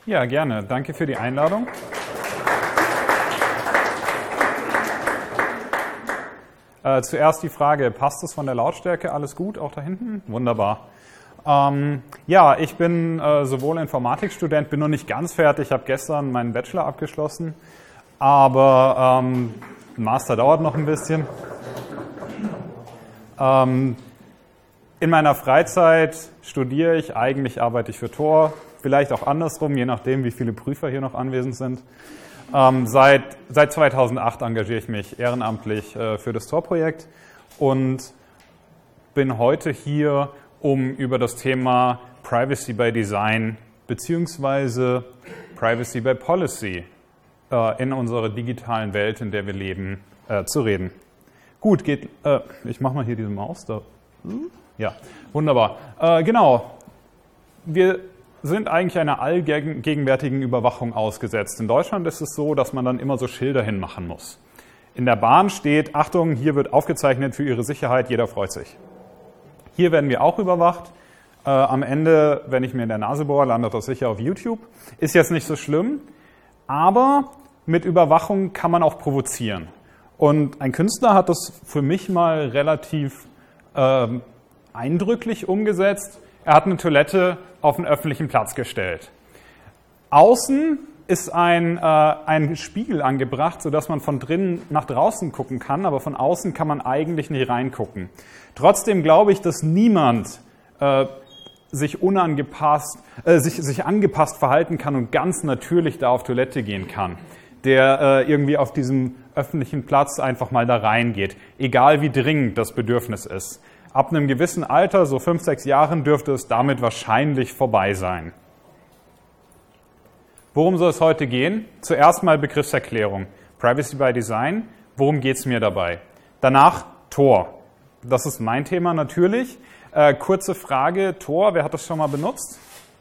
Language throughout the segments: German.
Ja, gerne. Danke für die Einladung. Zuerst die Frage, passt es von der Lautstärke alles gut, auch da hinten? Wunderbar. Ja, ich bin sowohl Informatikstudent, bin noch nicht ganz fertig, habe gestern meinen Bachelor abgeschlossen, aber Master dauert noch ein bisschen. In meiner Freizeit studiere ich, eigentlich arbeite ich für Tor, vielleicht auch andersrum, je nachdem, wie viele Prüfer hier noch anwesend sind. Seit 2008 engagiere ich mich ehrenamtlich für das Tor-Projekt und bin heute hier, um über das Thema Privacy by Design bzw. Privacy by Policy in unserer digitalen Welt, in der wir leben, zu reden. Gut, ich mache mal hier diese Maus da. Ja, wunderbar. Genau, wir sind eigentlich einer allgegenwärtigen Überwachung ausgesetzt. In Deutschland ist es so, dass man dann immer so Schilder hinmachen muss. In der Bahn steht, Achtung, hier wird aufgezeichnet für Ihre Sicherheit, jeder freut sich. Hier werden wir auch überwacht. Am Ende, wenn ich mir in der Nase bohre, landet das sicher auf YouTube. Ist jetzt nicht so schlimm, aber mit Überwachung kann man auch provozieren. Und ein Künstler hat das für mich mal relativ eindrücklich umgesetzt. Er hat eine Toilette auf einen öffentlichen Platz gestellt. Außen ist ein Spiegel angebracht, sodass man von drinnen nach draußen gucken kann, aber von außen kann man eigentlich nicht reingucken. Trotzdem glaube ich, dass niemand sich angepasst verhalten kann und ganz natürlich da auf Toilette gehen kann, der irgendwie auf diesem öffentlichen Platz einfach mal da reingeht, egal wie dringend das Bedürfnis ist. Ab einem gewissen Alter, so 5, 6 Jahren, dürfte es damit wahrscheinlich vorbei sein. Worum soll es heute gehen? Zuerst mal Begriffserklärung. Privacy by Design. Worum geht es mir dabei? Danach Tor. Das ist mein Thema natürlich. Kurze Frage, Tor, wer hat das schon mal benutzt?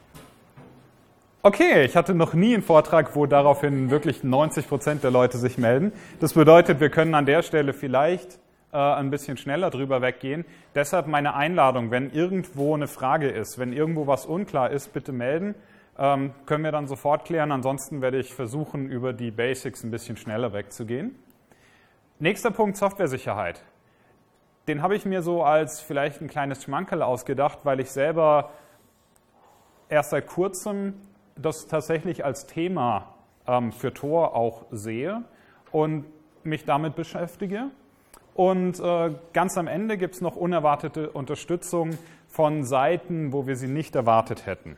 Okay, ich hatte noch nie einen Vortrag, wo daraufhin wirklich 90% der Leute sich melden. Das bedeutet, wir können an der Stelle vielleicht ein bisschen schneller drüber weggehen. Deshalb meine Einladung, wenn irgendwo eine Frage ist, wenn irgendwo was unklar ist, bitte melden. Können wir dann sofort klären. Ansonsten werde ich versuchen, über die Basics ein bisschen schneller wegzugehen. Nächster Punkt, Softwaresicherheit. Den habe ich mir so als vielleicht ein kleines Schmankerl ausgedacht, weil ich selber erst seit kurzem das tatsächlich als Thema für Tor auch sehe und mich damit beschäftige. Und ganz am Ende gibt es noch unerwartete Unterstützung von Seiten, wo wir sie nicht erwartet hätten.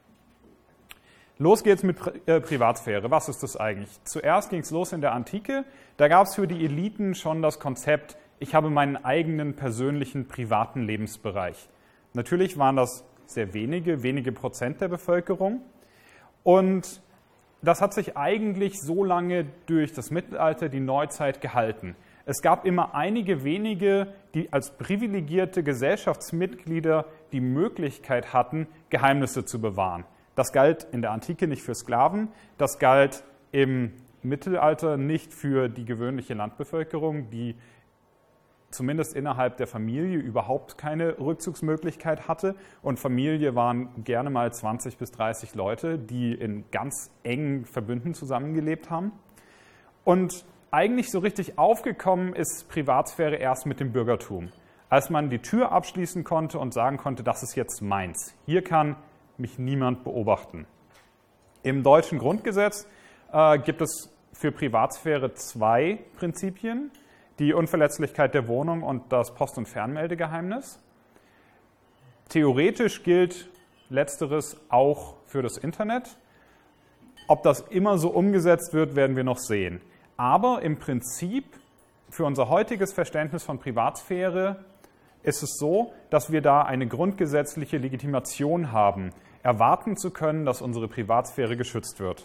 Los geht's mit Privatsphäre. Was ist das eigentlich? Zuerst ging es los in der Antike. Da gab es für die Eliten schon das Konzept, ich habe meinen eigenen persönlichen privaten Lebensbereich. Natürlich waren das sehr wenige Prozent der Bevölkerung. Und das hat sich eigentlich so lange durch das Mittelalter, die Neuzeit gehalten. Es gab immer einige wenige, die als privilegierte Gesellschaftsmitglieder die Möglichkeit hatten, Geheimnisse zu bewahren. Das galt in der Antike nicht für Sklaven, das galt im Mittelalter nicht für die gewöhnliche Landbevölkerung, die zumindest innerhalb der Familie überhaupt keine Rückzugsmöglichkeit hatte. Und Familie waren gerne mal 20 bis 30 Leute, die in ganz engen Verbünden zusammengelebt haben. Und eigentlich so richtig aufgekommen ist Privatsphäre erst mit dem Bürgertum, als man die Tür abschließen konnte und sagen konnte, das ist jetzt meins. Hier kann mich niemand beobachten. Im deutschen Grundgesetz gibt es für Privatsphäre 2 Prinzipien, die Unverletzlichkeit der Wohnung und das Post- und Fernmeldegeheimnis. Theoretisch gilt Letzteres auch für das Internet. Ob das immer so umgesetzt wird, werden wir noch sehen. Aber im Prinzip, für unser heutiges Verständnis von Privatsphäre, ist es so, dass wir da eine grundgesetzliche Legitimation haben, erwarten zu können, dass unsere Privatsphäre geschützt wird.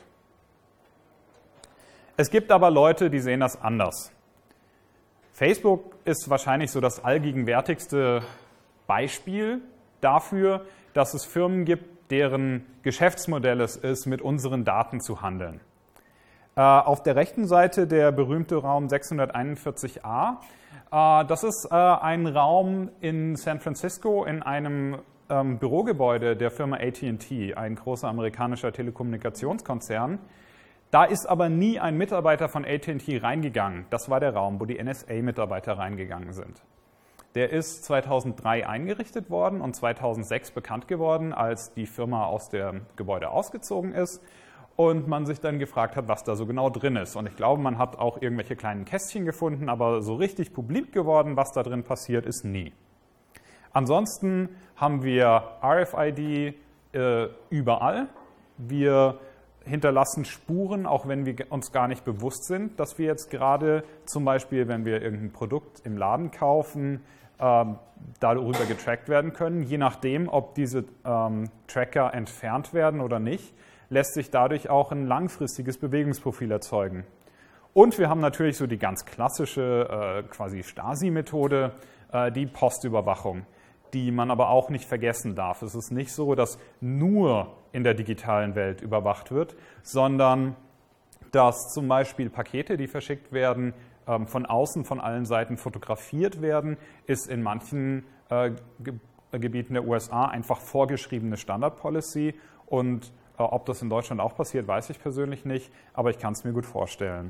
Es gibt aber Leute, die sehen das anders. Facebook ist wahrscheinlich so das allgegenwärtigste Beispiel dafür, dass es Firmen gibt, deren Geschäftsmodell es ist, mit unseren Daten zu handeln. Auf der rechten Seite der berühmte Raum 641a. Das ist ein Raum in San Francisco in einem Bürogebäude der Firma AT&T, ein großer amerikanischer Telekommunikationskonzern. Da ist aber nie ein Mitarbeiter von AT&T reingegangen. Das war der Raum, wo die NSA-Mitarbeiter reingegangen sind. Der ist 2003 eingerichtet worden und 2006 bekannt geworden, als die Firma aus dem Gebäude ausgezogen ist und man sich dann gefragt hat, was da so genau drin ist. Und ich glaube, man hat auch irgendwelche kleinen Kästchen gefunden, aber so richtig publik geworden, was da drin passiert, ist nie. Ansonsten haben wir RFID überall. Wir hinterlassen Spuren, auch wenn wir uns gar nicht bewusst sind, dass wir jetzt gerade zum Beispiel, wenn wir irgendein Produkt im Laden kaufen, darüber getrackt werden können. Je nachdem, ob diese Tracker entfernt werden oder nicht, lässt sich dadurch auch ein langfristiges Bewegungsprofil erzeugen. Und wir haben natürlich so die ganz klassische quasi Stasi-Methode, die Postüberwachung, die man aber auch nicht vergessen darf. Es ist nicht so, dass nur in der digitalen Welt überwacht wird, sondern dass zum Beispiel Pakete, die verschickt werden, von außen von allen Seiten fotografiert werden, ist in manchen Gebieten der USA einfach vorgeschriebene Standard-Policy. Und ob das in Deutschland auch passiert, weiß ich persönlich nicht, aber ich kann es mir gut vorstellen.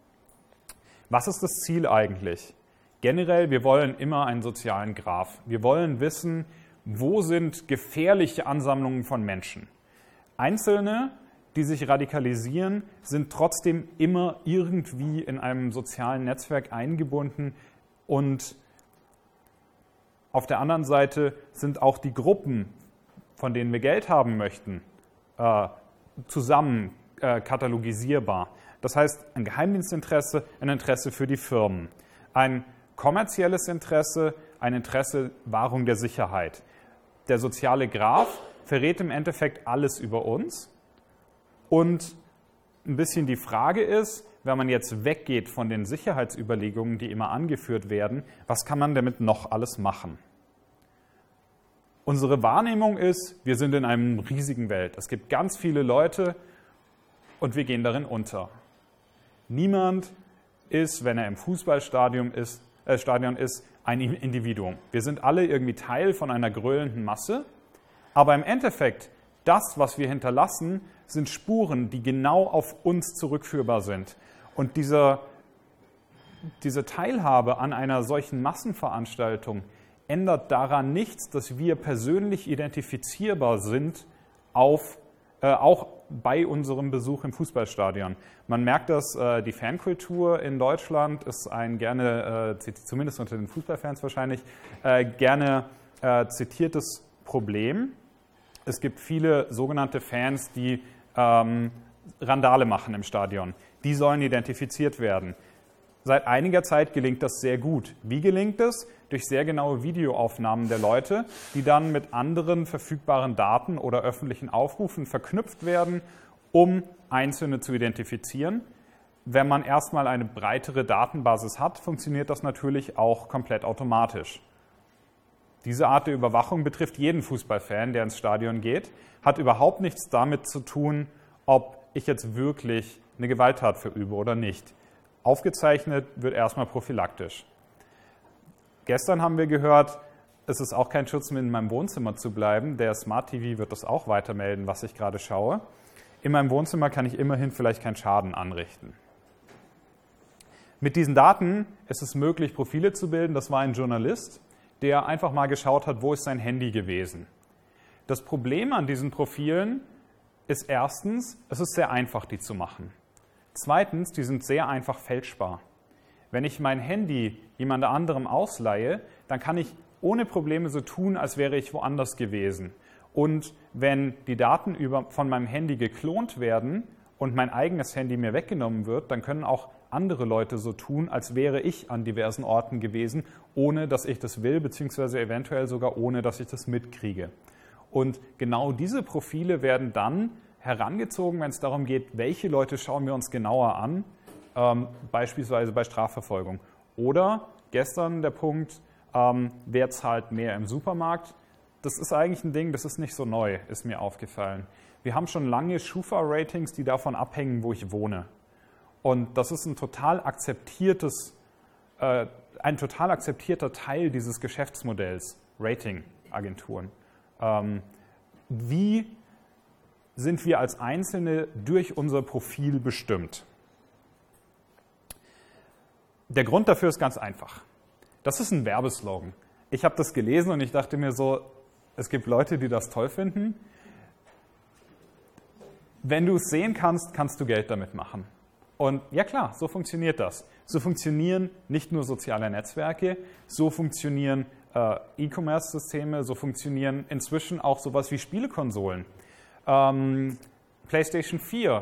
Was ist das Ziel eigentlich? Generell, wir wollen immer einen sozialen Graph. Wir wollen wissen, wo sind gefährliche Ansammlungen von Menschen. Einzelne, die sich radikalisieren, sind trotzdem immer irgendwie in einem sozialen Netzwerk eingebunden und auf der anderen Seite sind auch die Gruppen, von denen wir Geld haben möchten, zusammen katalogisierbar. Das heißt, ein Geheimdienstinteresse, ein Interesse für die Firmen, ein kommerzielles Interesse, ein Interesse Wahrung der Sicherheit. Der soziale Graph verrät im Endeffekt alles über uns. Und ein bisschen die Frage ist, wenn man jetzt weggeht von den Sicherheitsüberlegungen, die immer angeführt werden, was kann man damit noch alles machen? Unsere Wahrnehmung ist, wir sind in einem riesigen Welt. Es gibt ganz viele Leute und wir gehen darin unter. Niemand ist, wenn er im Fußballstadion ist, ein Individuum. Wir sind alle irgendwie Teil von einer gröhlenden Masse, aber im Endeffekt, das, was wir hinterlassen, sind Spuren, die genau auf uns zurückführbar sind. Und diese Teilhabe an einer solchen Massenveranstaltung ändert daran nichts, dass wir persönlich identifizierbar sind, auch bei unserem Besuch im Fußballstadion. Man merkt, dass die Fankultur in Deutschland ist ein gerne, zumindest unter den Fußballfans wahrscheinlich, gerne zitiertes Problem. Es gibt viele sogenannte Fans, die Randale machen im Stadion. Die sollen identifiziert werden. Seit einiger Zeit gelingt das sehr gut. Wie gelingt es? Durch sehr genaue Videoaufnahmen der Leute, die dann mit anderen verfügbaren Daten oder öffentlichen Aufrufen verknüpft werden, um Einzelne zu identifizieren. Wenn man erstmal eine breitere Datenbasis hat, funktioniert das natürlich auch komplett automatisch. Diese Art der Überwachung betrifft jeden Fußballfan, der ins Stadion geht, hat überhaupt nichts damit zu tun, ob ich jetzt wirklich eine Gewalttat verübe oder nicht. Aufgezeichnet wird erstmal prophylaktisch. Gestern haben wir gehört, es ist auch kein Schutz, in meinem Wohnzimmer zu bleiben. Der Smart TV wird das auch weitermelden, was ich gerade schaue. In meinem Wohnzimmer kann ich immerhin vielleicht keinen Schaden anrichten. Mit diesen Daten ist es möglich, Profile zu bilden. Das war ein Journalist, der einfach mal geschaut hat, wo ist sein Handy gewesen. Das Problem an diesen Profilen ist erstens, es ist sehr einfach, die zu machen. Zweitens, die sind sehr einfach fälschbar. Wenn ich mein Handy jemand anderem ausleihe, dann kann ich ohne Probleme so tun, als wäre ich woanders gewesen. Und wenn die Daten von meinem Handy geklont werden und mein eigenes Handy mir weggenommen wird, dann können auch andere Leute so tun, als wäre ich an diversen Orten gewesen, ohne dass ich das will, beziehungsweise eventuell sogar ohne, dass ich das mitkriege. Und genau diese Profile werden dann herangezogen, wenn es darum geht, welche Leute schauen wir uns genauer an, beispielsweise bei Strafverfolgung. Oder gestern der Punkt, wer zahlt mehr im Supermarkt? Das ist eigentlich ein Ding, das ist nicht so neu, ist mir aufgefallen. Wir haben schon lange Schufa-Ratings, die davon abhängen, wo ich wohne. Und das ist ein total akzeptierter Teil dieses Geschäftsmodells, Ratingagenturen. Wie sind wir als Einzelne durch unser Profil bestimmt? Der Grund dafür ist ganz einfach. Das ist ein Werbeslogan. Ich habe das gelesen und ich dachte mir so, es gibt Leute, die das toll finden. Wenn du es sehen kannst, kannst du Geld damit machen. Und ja klar, so funktioniert das. So funktionieren nicht nur soziale Netzwerke, so funktionieren E-Commerce-Systeme, so funktionieren inzwischen auch sowas wie Spielekonsolen. PlayStation 4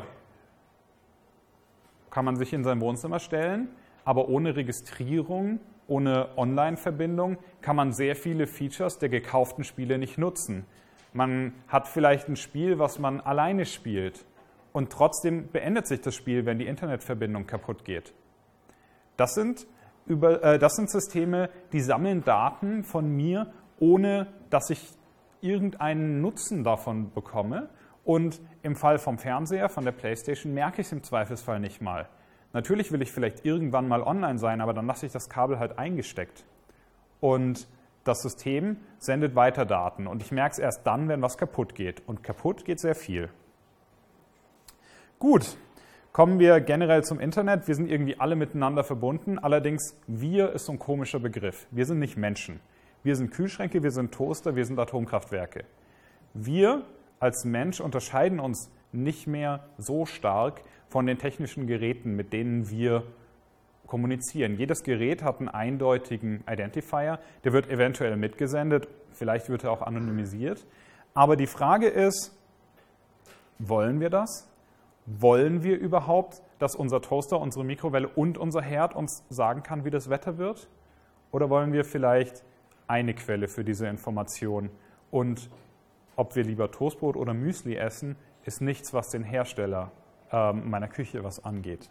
kann man sich in sein Wohnzimmer stellen, aber ohne Registrierung, ohne Online-Verbindung kann man sehr viele Features der gekauften Spiele nicht nutzen. Man hat vielleicht ein Spiel, was man alleine spielt und trotzdem beendet sich das Spiel, wenn die Internetverbindung kaputt geht. Das sind Systeme, die sammeln Daten von mir, ohne dass ich irgendeinen Nutzen davon bekomme. Und im Fall vom Fernseher, von der PlayStation, merke ich es im Zweifelsfall nicht mal. Natürlich will ich vielleicht irgendwann mal online sein, aber dann lasse ich das Kabel halt eingesteckt. Und das System sendet weiter Daten. Und ich merke es erst dann, wenn was kaputt geht. Und kaputt geht sehr viel. Gut, kommen wir generell zum Internet. Wir sind irgendwie alle miteinander verbunden. Allerdings, wir ist so ein komischer Begriff. Wir sind nicht Menschen. Wir sind Kühlschränke, wir sind Toaster, wir sind Atomkraftwerke. Wir als Mensch unterscheiden uns nicht mehr so stark von den technischen Geräten, mit denen wir kommunizieren. Jedes Gerät hat einen eindeutigen Identifier, der wird eventuell mitgesendet, vielleicht wird er auch anonymisiert. Aber die Frage ist, wollen wir das? Wollen wir überhaupt, dass unser Toaster, unsere Mikrowelle und unser Herd uns sagen kann, wie das Wetter wird? Oder wollen wir vielleicht eine Quelle für diese Information? Und ob wir lieber Toastbrot oder Müsli essen, ist nichts, was den Hersteller meiner Küche was angeht.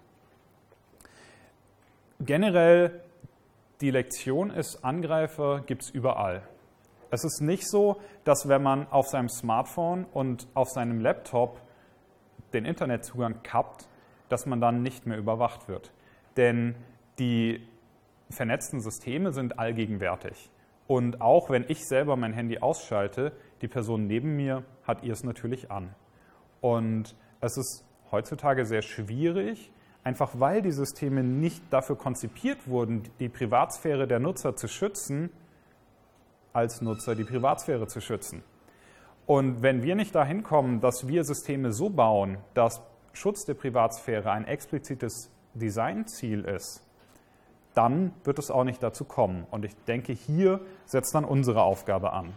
Generell, die Lektion ist, Angreifer gibt es überall. Es ist nicht so, dass wenn man auf seinem Smartphone und auf seinem Laptop den Internetzugang kappt, dass man dann nicht mehr überwacht wird. Denn die vernetzten Systeme sind allgegenwärtig. Und auch wenn ich selber mein Handy ausschalte, die Person neben mir hat ihr es natürlich an. Und es ist heutzutage sehr schwierig, einfach weil die Systeme nicht dafür konzipiert wurden, die Privatsphäre der Nutzer zu schützen, als Nutzer die Privatsphäre zu schützen. Und wenn wir nicht dahin kommen, dass wir Systeme so bauen, dass Schutz der Privatsphäre ein explizites Designziel ist, dann wird es auch nicht dazu kommen. Und ich denke, hier setzt dann unsere Aufgabe an.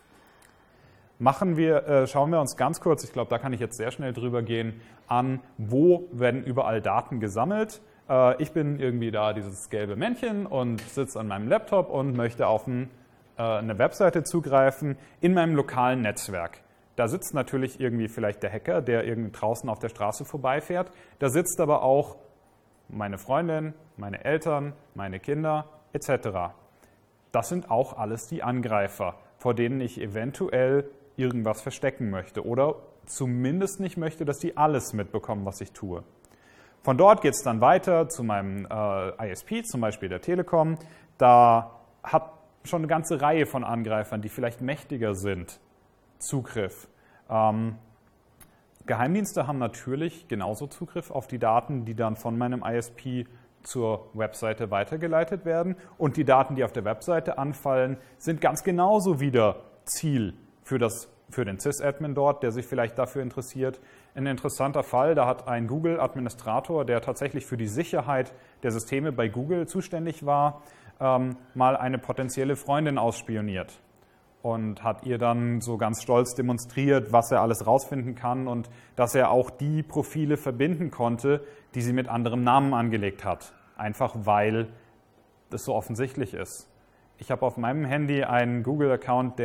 Schauen wir uns ganz kurz, ich glaube, da kann ich jetzt sehr schnell drüber gehen, an, wo werden überall Daten gesammelt. Ich bin irgendwie da dieses gelbe Männchen und sitze an meinem Laptop und möchte auf eine Webseite zugreifen in meinem lokalen Netzwerk. Da sitzt natürlich irgendwie vielleicht der Hacker, der irgendwie draußen auf der Straße vorbeifährt. Da sitzt aber auch meine Freundin, meine Eltern, meine Kinder etc. Das sind auch alles die Angreifer, vor denen ich eventuell irgendwas verstecken möchte oder zumindest nicht möchte, dass die alles mitbekommen, was ich tue. Von dort geht es dann weiter zu meinem ISP, zum Beispiel der Telekom. Da hat schon eine ganze Reihe von Angreifern, die vielleicht mächtiger sind, Zugriff. Geheimdienste haben natürlich genauso Zugriff auf die Daten, die dann von meinem ISP zur Webseite weitergeleitet werden. Und die Daten, die auf der Webseite anfallen, sind ganz genauso wieder Ziel für den Sys-Admin dort, der sich vielleicht dafür interessiert. Ein interessanter Fall, da hat ein Google-Administrator, der tatsächlich für die Sicherheit der Systeme bei Google zuständig war, mal eine potenzielle Freundin ausspioniert und hat ihr dann so ganz stolz demonstriert, was er alles rausfinden kann und dass er auch die Profile verbinden konnte, die sie mit anderem Namen angelegt hat. Einfach weil das so offensichtlich ist. Ich habe auf meinem Handy einen Google-Account,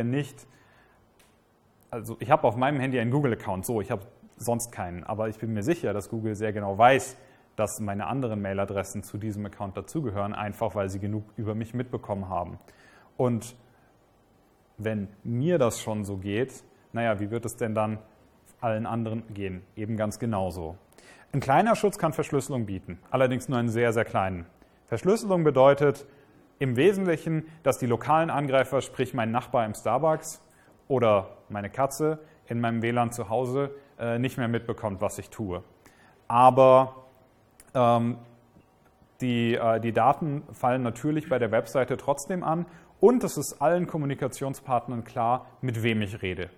ich habe auf meinem Handy einen Google-Account, ich habe sonst keinen, aber ich bin mir sicher, dass Google sehr genau weiß, dass meine anderen Mailadressen zu diesem Account dazugehören, einfach weil sie genug über mich mitbekommen haben. Und wenn mir das schon so geht, wie wird es denn dann allen anderen gehen? Eben ganz genauso. Ein kleiner Schutz kann Verschlüsselung bieten, allerdings nur einen sehr, sehr kleinen. Verschlüsselung bedeutet im Wesentlichen, dass die lokalen Angreifer, sprich mein Nachbar im Starbucks oder meine Katze in meinem WLAN zu Hause nicht mehr mitbekommt, was ich tue. Aber die Daten fallen natürlich bei der Webseite trotzdem an und es ist allen Kommunikationspartnern klar, mit wem ich rede.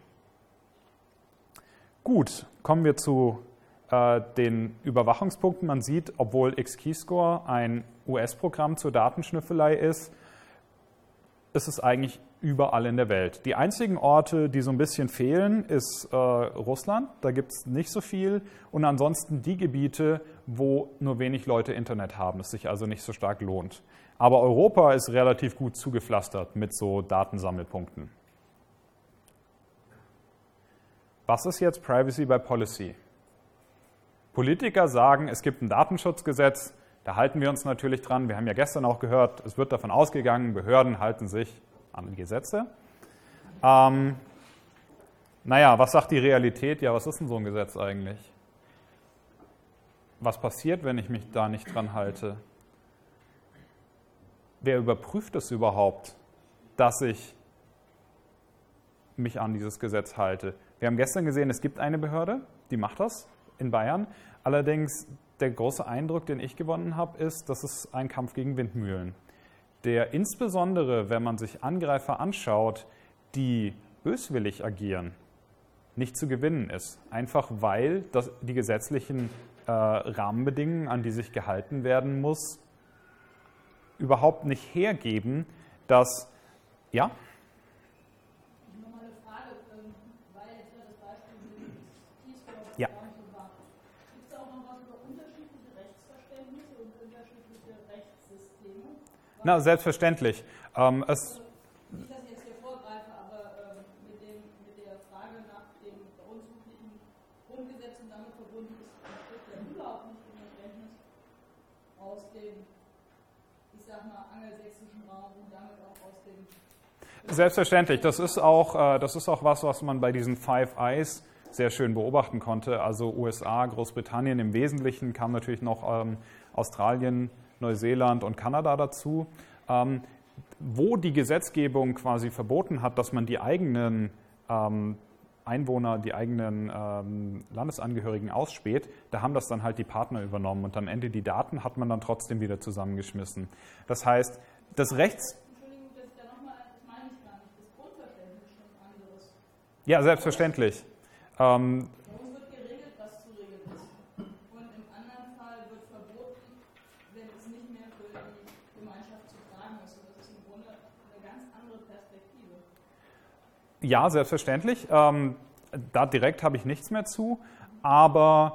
Gut, kommen wir zu den Überwachungspunkten. Man sieht, obwohl X-Keyscore ein US-Programm zur Datenschnüffelei ist, ist es eigentlich überall in der Welt. Die einzigen Orte, die so ein bisschen fehlen, ist Russland. Da gibt es nicht so viel. Und ansonsten die Gebiete, wo nur wenig Leute Internet haben, es sich also nicht so stark lohnt. Aber Europa ist relativ gut zugepflastert mit so Datensammelpunkten. Was ist jetzt Privacy by Policy? Politiker sagen, es gibt ein Datenschutzgesetz, da halten wir uns natürlich dran. Wir haben ja gestern auch gehört, es wird davon ausgegangen, Behörden halten sich an die Gesetze. Naja, was sagt die Realität? Ja, was ist denn so ein Gesetz eigentlich? Was passiert, wenn ich mich da nicht dran halte? Wer überprüft es überhaupt, dass ich mich an dieses Gesetz halte? Wir haben gestern gesehen, es gibt eine Behörde, die macht das in Bayern. Allerdings der große Eindruck, den ich gewonnen habe, ist, dass es ein Kampf gegen Windmühlen, der insbesondere, wenn man sich Angreifer anschaut, die böswillig agieren, nicht zu gewinnen ist. Einfach weil die gesetzlichen Rahmenbedingungen, an die sich gehalten werden muss, überhaupt nicht hergeben, dass, ja? Nochmal eine Frage, weil jetzt das Beispiel mit Keyscore Ja. war. Gibt es auch noch was über unterschiedliche Rechtsverständnisse und unterschiedliche Rechtssysteme? Na, selbstverständlich. Nicht, dass ich jetzt hier vorgreife, aber mit der Frage nach dem grundsätzlichen Grundgesetz und damit verbunden ist, spricht ja überhaupt nicht im Verständnis aus dem, ich sag mal, angelsächsischen Raum und damit auch aus dem. Selbstverständlich. Das ist auch was man bei diesen Five Eyes sehr schön beobachten konnte. Also USA, Großbritannien im Wesentlichen, kam natürlich noch Australien, Neuseeland und Kanada dazu, wo die Gesetzgebung quasi verboten hat, dass man die eigenen Einwohner, die eigenen Landesangehörigen ausspäht, da haben das dann halt die Partner übernommen und am Ende die Daten hat man dann trotzdem wieder zusammengeschmissen. Das heißt, das Rechts... Entschuldigung, dass ich da nochmal, das meine ich gar nicht, das Grundverständnis ist schon ein anderes. Ja, selbstverständlich. Bei uns wird geregelt, was zu regeln ist. Und im anderen Fall wird verboten, wenn es nicht mehr für die Gemeinschaft zu tragen ist. Und das ist im Grunde eine ganz andere Perspektive. Ja, selbstverständlich. Da direkt habe ich nichts mehr zu, aber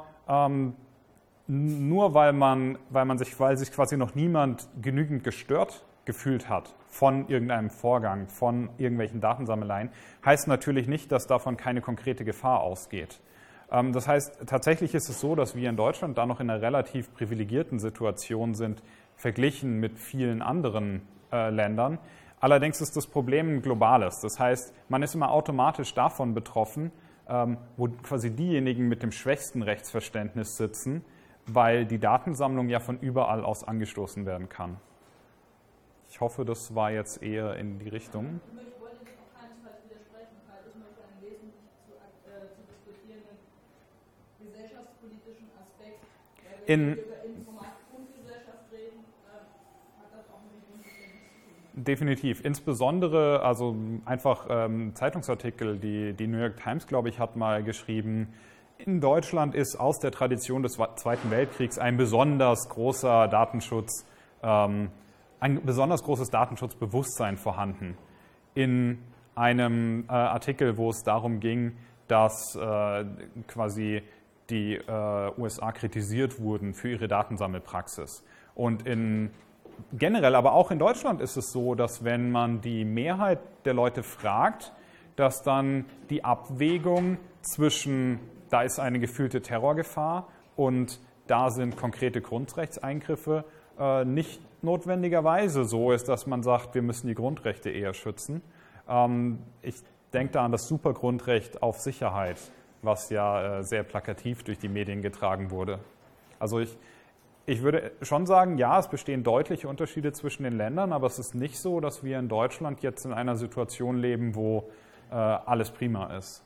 nur weil sich quasi noch niemand genügend gestört gefühlt hat von irgendeinem Vorgang, von irgendwelchen Datensammeleien, heißt natürlich nicht, dass davon keine konkrete Gefahr ausgeht. Das heißt, tatsächlich ist es so, dass wir in Deutschland da noch in einer relativ privilegierten Situation sind, verglichen mit vielen anderen Ländern. Allerdings ist das Problem ein globales. Das heißt, man ist immer automatisch davon betroffen, wo quasi diejenigen mit dem schwächsten Rechtsverständnis sitzen, weil die Datensammlung ja von überall aus angestoßen werden kann. Ich hoffe, das war jetzt eher in die Richtung. Ich wollte Ihnen auch keinesfalls widersprechen, weil ich möchte einen wesentlich zu diskutierenden gesellschaftspolitischen Aspekt, wenn wir über Informationsgesellschaft reden, hat das auch mit dem Grundverständnis zu tun. Definitiv. Insbesondere, also einfach Zeitungsartikel, die New York Times, glaube ich, hat mal geschrieben, in Deutschland ist aus der Tradition des Zweiten Weltkriegs ein besonders großer Datenschutz, ein besonders großes Datenschutzbewusstsein vorhanden. In einem Artikel, wo es darum ging, dass quasi die USA kritisiert wurden für ihre Datensammelpraxis. Und generell, aber auch in Deutschland ist es so, dass wenn man die Mehrheit der Leute fragt, dass dann die Abwägung zwischen, da ist eine gefühlte Terrorgefahr und da sind konkrete Grundrechtseingriffe, nicht notwendigerweise so ist, dass man sagt, wir müssen die Grundrechte eher schützen. Ich denke da an das Supergrundrecht auf Sicherheit, was ja sehr plakativ durch die Medien getragen wurde. Also ich würde schon sagen, ja, es bestehen deutliche Unterschiede zwischen den Ländern, aber es ist nicht so, dass wir in Deutschland jetzt in einer Situation leben, wo alles prima ist.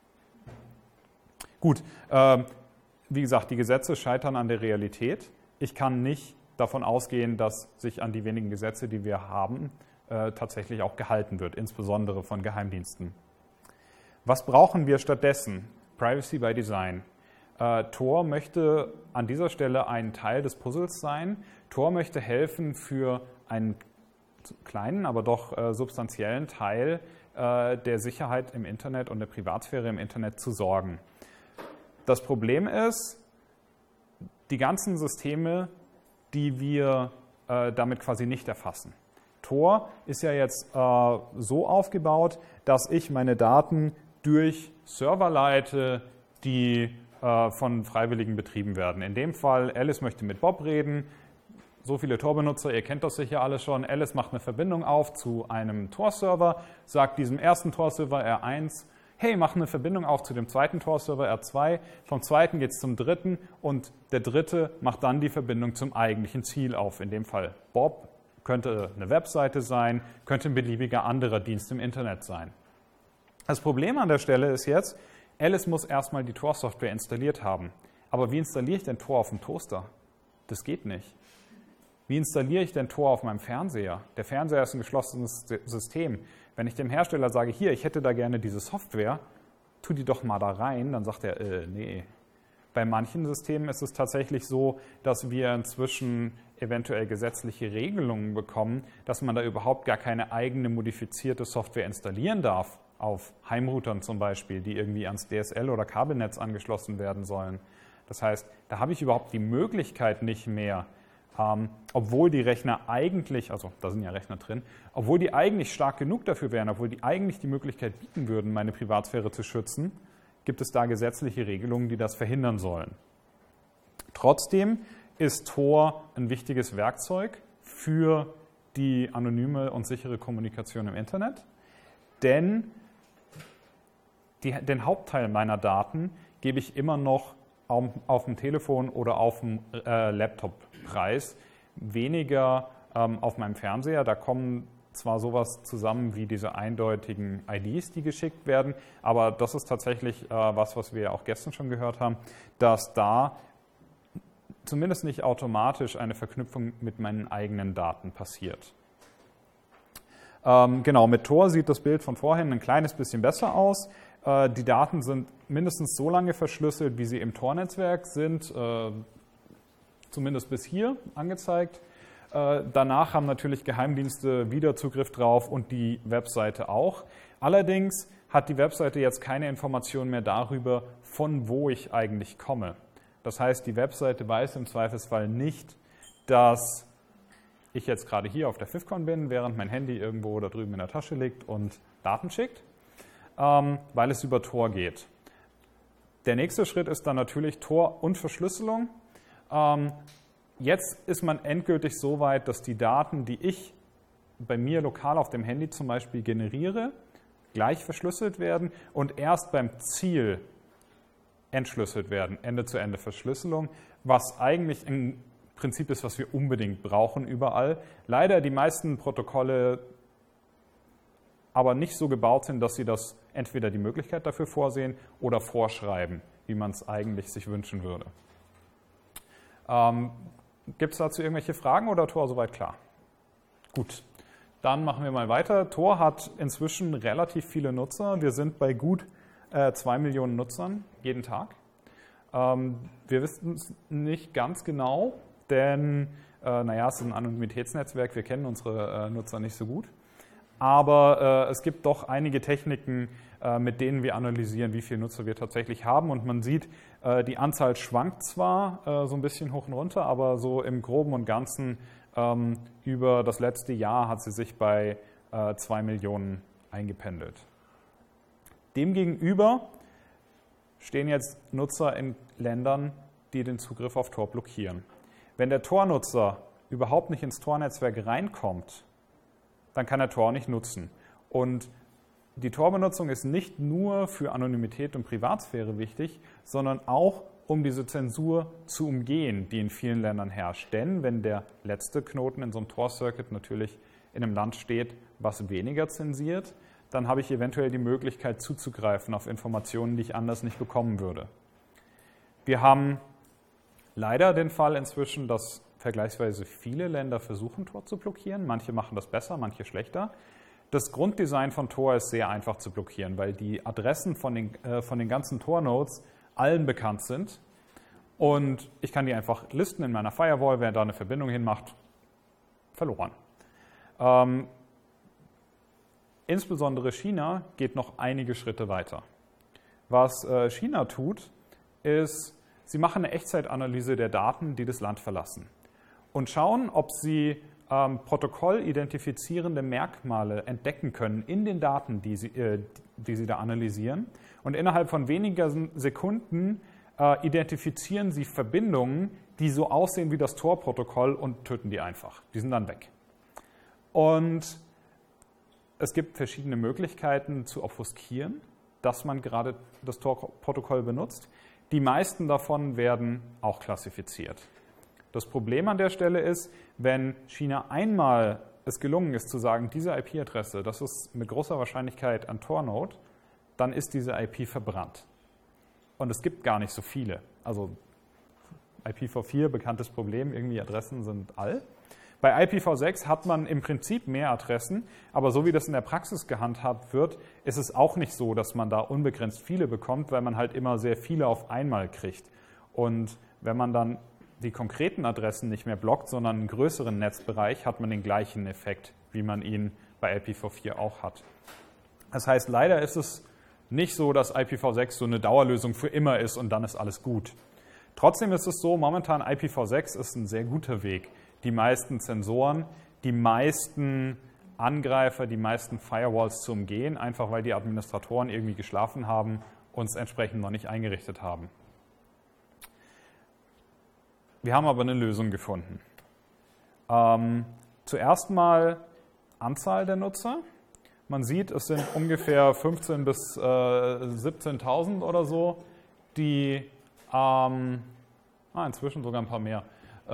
Gut, wie gesagt, die Gesetze scheitern an der Realität. Ich kann nicht davon ausgehen, dass sich an die wenigen Gesetze, die wir haben, tatsächlich auch gehalten wird, insbesondere von Geheimdiensten. Was brauchen wir stattdessen? Privacy by Design. Tor möchte an dieser Stelle ein Teil des Puzzles sein. Tor möchte helfen, für einen kleinen, aber doch substanziellen Teil der Sicherheit im Internet und der Privatsphäre im Internet zu sorgen. Das Problem ist, die ganzen Systeme, die wir damit quasi nicht erfassen. Tor ist ja jetzt so aufgebaut, dass ich meine Daten durch Server leite, die von Freiwilligen betrieben werden. In dem Fall, Alice möchte mit Bob reden. So viele Tor-Benutzer, ihr kennt das sicher alle schon. Alice macht eine Verbindung auf zu einem Tor-Server, sagt diesem ersten Tor-Server R1, hey, mach eine Verbindung auf zu dem zweiten Tor-Server R2. Vom zweiten geht es zum dritten und der dritte macht dann die Verbindung zum eigentlichen Ziel auf. In dem Fall Bob, könnte eine Webseite sein, könnte ein beliebiger anderer Dienst im Internet sein. Das Problem an der Stelle ist jetzt, Alice muss erstmal die Tor-Software installiert haben. Aber wie installiere ich denn Tor auf dem Toaster? Das geht nicht. Wie installiere ich denn Tor auf meinem Fernseher? Der Fernseher ist ein geschlossenes System. Wenn ich dem Hersteller sage, hier, ich hätte da gerne diese Software, tu die doch mal da rein, dann sagt er, nee. Bei manchen Systemen ist es tatsächlich so, dass wir inzwischen eventuell gesetzliche Regelungen bekommen, dass man da überhaupt gar keine eigene modifizierte Software installieren darf. Auf Heimroutern zum Beispiel, die irgendwie ans DSL- oder Kabelnetz angeschlossen werden sollen. Das heißt, da habe ich überhaupt die Möglichkeit nicht mehr, obwohl die Rechner eigentlich, also da sind ja Rechner drin, obwohl die eigentlich stark genug dafür wären, obwohl die eigentlich die Möglichkeit bieten würden, meine Privatsphäre zu schützen, gibt es da gesetzliche Regelungen, die das verhindern sollen. Trotzdem ist Tor ein wichtiges Werkzeug für die anonyme und sichere Kommunikation im Internet, denn den Hauptteil meiner Daten gebe ich immer noch auf dem Telefon oder auf dem Laptop-Preis, weniger auf meinem Fernseher. Da kommen zwar sowas zusammen wie diese eindeutigen IDs, die geschickt werden, aber das ist tatsächlich was wir auch gestern schon gehört haben, dass da zumindest nicht automatisch eine Verknüpfung mit meinen eigenen Daten passiert. Genau, mit Tor sieht das Bild von vorhin ein kleines bisschen besser aus. Die Daten sind mindestens so lange verschlüsselt, wie sie im Tor-Netzwerk sind, zumindest bis hier angezeigt. Danach haben natürlich Geheimdienste wieder Zugriff drauf und die Webseite auch. Allerdings hat die Webseite jetzt keine Information mehr darüber, von wo ich eigentlich komme. Das heißt, die Webseite weiß im Zweifelsfall nicht, dass ich jetzt gerade hier auf der FIFCon bin, während mein Handy irgendwo da drüben in der Tasche liegt und Daten schickt, weil es über Tor geht. Der nächste Schritt ist dann natürlich Tor und Verschlüsselung. Jetzt ist man endgültig so weit, dass die Daten, die ich bei mir lokal auf dem Handy zum Beispiel generiere, gleich verschlüsselt werden und erst beim Ziel entschlüsselt werden, Ende-zu-Ende-Verschlüsselung, was eigentlich ein Prinzip ist, was wir unbedingt brauchen überall. Leider die meisten Protokolle aber nicht so gebaut sind, dass sie das entweder die Möglichkeit dafür vorsehen oder vorschreiben, wie man es eigentlich sich wünschen würde. Gibt es dazu irgendwelche Fragen oder Tor soweit klar? Gut, dann machen wir mal weiter. Tor hat inzwischen relativ viele Nutzer. Wir sind bei gut 2 Millionen Nutzern jeden Tag. Wir wissen es nicht ganz genau, denn es ist ein Anonymitätsnetzwerk, wir kennen unsere Nutzer nicht so gut. Aber es gibt doch einige Techniken, mit denen wir analysieren, wie viele Nutzer wir tatsächlich haben. Und man sieht, die Anzahl schwankt zwar so ein bisschen hoch und runter, aber so im Groben und Ganzen über das letzte Jahr hat sie sich bei 2 Millionen eingependelt. Demgegenüber stehen jetzt Nutzer in Ländern, die den Zugriff auf Tor blockieren. Wenn der Tor-Nutzer überhaupt nicht ins Tor-Netzwerk reinkommt, dann kann er Tor nicht nutzen. Und die Tor-Benutzung ist nicht nur für Anonymität und Privatsphäre wichtig, sondern auch, um diese Zensur zu umgehen, die in vielen Ländern herrscht. Denn wenn der letzte Knoten in so einem Tor-Circuit natürlich in einem Land steht, was weniger zensiert, dann habe ich eventuell die Möglichkeit zuzugreifen auf Informationen, die ich anders nicht bekommen würde. Wir haben leider den Fall inzwischen, dass vergleichsweise viele Länder versuchen, Tor zu blockieren. Manche machen das besser, manche schlechter. Das Grunddesign von Tor ist sehr einfach zu blockieren, weil die Adressen von den ganzen Tor-Nodes allen bekannt sind. Und ich kann die einfach listen in meiner Firewall, wer da eine Verbindung hinmacht, verloren. Insbesondere China geht noch einige Schritte weiter. Was China tut, ist, sie machen eine Echtzeitanalyse der Daten, die das Land verlassen und schauen, ob sie protokollidentifizierende Merkmale entdecken können in den Daten, die sie da analysieren. Und innerhalb von wenigen Sekunden identifizieren sie Verbindungen, die so aussehen wie das Tor-Protokoll und töten die einfach. Die sind dann weg. Und es gibt verschiedene Möglichkeiten zu obfuskieren, dass man gerade das Tor-Protokoll benutzt. Die meisten davon werden auch klassifiziert. Das Problem an der Stelle ist, wenn China einmal es gelungen ist zu sagen, diese IP-Adresse, das ist mit großer Wahrscheinlichkeit ein Tor-Node, dann ist diese IP verbrannt. Und es gibt gar nicht so viele. Also IPv4, bekanntes Problem, irgendwie Adressen sind all. Bei IPv6 hat man im Prinzip mehr Adressen, aber so wie das in der Praxis gehandhabt wird, ist es auch nicht so, dass man da unbegrenzt viele bekommt, weil man halt immer sehr viele auf einmal kriegt. Und wenn man dann die konkreten Adressen nicht mehr blockt, sondern einen größeren Netzbereich, hat man den gleichen Effekt, wie man ihn bei IPv4 auch hat. Das heißt, leider ist es nicht so, dass IPv6 so eine Dauerlösung für immer ist und dann ist alles gut. Trotzdem ist es so, momentan IPv6 ist ein sehr guter Weg. Die meisten Sensoren, die meisten Angreifer, die meisten Firewalls zu umgehen, einfach weil die Administratoren irgendwie geschlafen haben und es entsprechend noch nicht eingerichtet haben. Wir haben aber eine Lösung gefunden. Zuerst mal Anzahl der Nutzer. Man sieht, es sind ungefähr 15.000 bis 17.000 oder so, die inzwischen sogar ein paar mehr.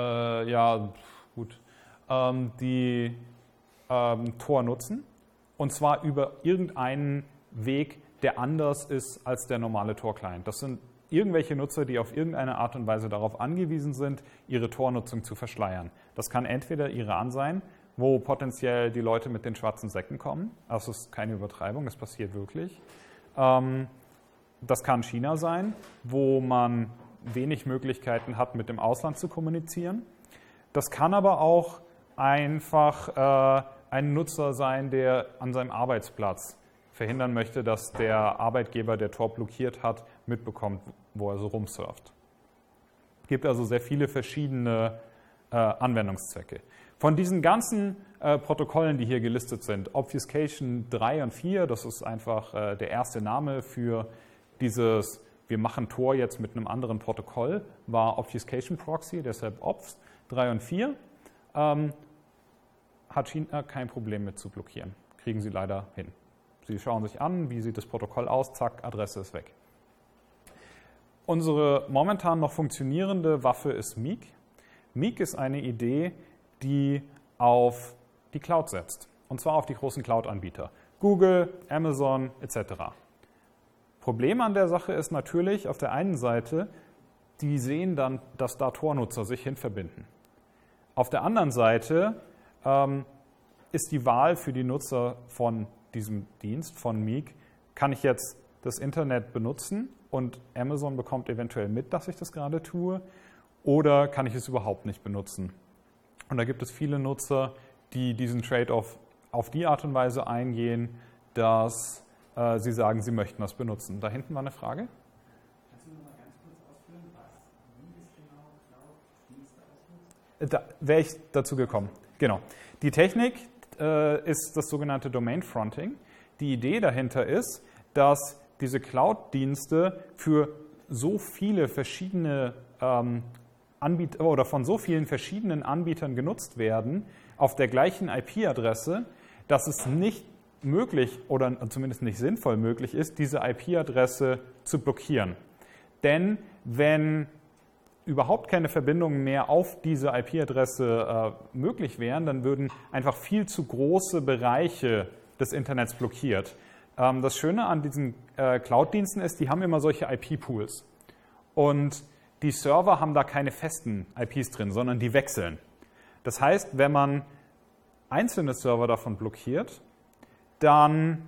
Die Tor nutzen. Und zwar über irgendeinen Weg, der anders ist als der normale Tor-Client. Das sind irgendwelche Nutzer, die auf irgendeine Art und Weise darauf angewiesen sind, ihre Tor-Nutzung zu verschleiern. Das kann entweder Iran sein, wo potenziell die Leute mit den schwarzen Säcken kommen. Das ist keine Übertreibung, das passiert wirklich. Das kann China sein, wo man wenig Möglichkeiten hat, mit dem Ausland zu kommunizieren. Das kann aber auch einfach ein Nutzer sein, der an seinem Arbeitsplatz verhindern möchte, dass der Arbeitgeber, der Tor blockiert hat, mitbekommt, wo er so rumsurft. Es gibt also sehr viele verschiedene Anwendungszwecke. Von diesen ganzen Protokollen, die hier gelistet sind, Obfuscation 3 und 4, das ist einfach der erste Name für dieses, wir machen Tor jetzt mit einem anderen Protokoll, war Obfuscation Proxy, deshalb Obfs 3 und 4, hat China kein Problem mit zu blockieren. Kriegen sie leider hin. Sie schauen sich an, wie sieht das Protokoll aus, zack, Adresse ist weg. Unsere momentan noch funktionierende Waffe ist Meek. Meek ist eine Idee, die auf die Cloud setzt. Und zwar auf die großen Cloud-Anbieter. Google, Amazon etc. Problem an der Sache ist natürlich, auf der einen Seite, die sehen dann, dass da Tor-Nutzer sich hinverbinden. Auf der anderen Seite ist die Wahl für die Nutzer von diesem Dienst, von Meek, kann ich jetzt das Internet benutzen und Amazon bekommt eventuell mit, dass ich das gerade tue, oder kann ich es überhaupt nicht benutzen? Und da gibt es viele Nutzer, die diesen Trade-off auf die Art und Weise eingehen, dass sie sagen, sie möchten das benutzen. Da hinten war eine Frage. Kannst du noch mal ganz kurz ausführen, wie es genau Cloud-Dienste ausnutzt? Da wäre ich dazu gekommen. Genau. Die Technik ist das sogenannte Domain Fronting. Die Idee dahinter ist, dass diese Cloud-Dienste für so viele verschiedene Anbieter oder von so vielen verschiedenen Anbietern genutzt werden auf der gleichen IP-Adresse, dass es nicht möglich oder zumindest nicht sinnvoll möglich ist, diese IP-Adresse zu blockieren. Denn wenn überhaupt keine Verbindungen mehr auf diese IP-Adresse möglich wären, dann würden einfach viel zu große Bereiche des Internets blockiert. Das Schöne an diesen Cloud-Diensten ist, die haben immer solche IP-Pools. Und die Server haben da keine festen IPs drin, sondern die wechseln. Das heißt, wenn man einzelne Server davon blockiert, dann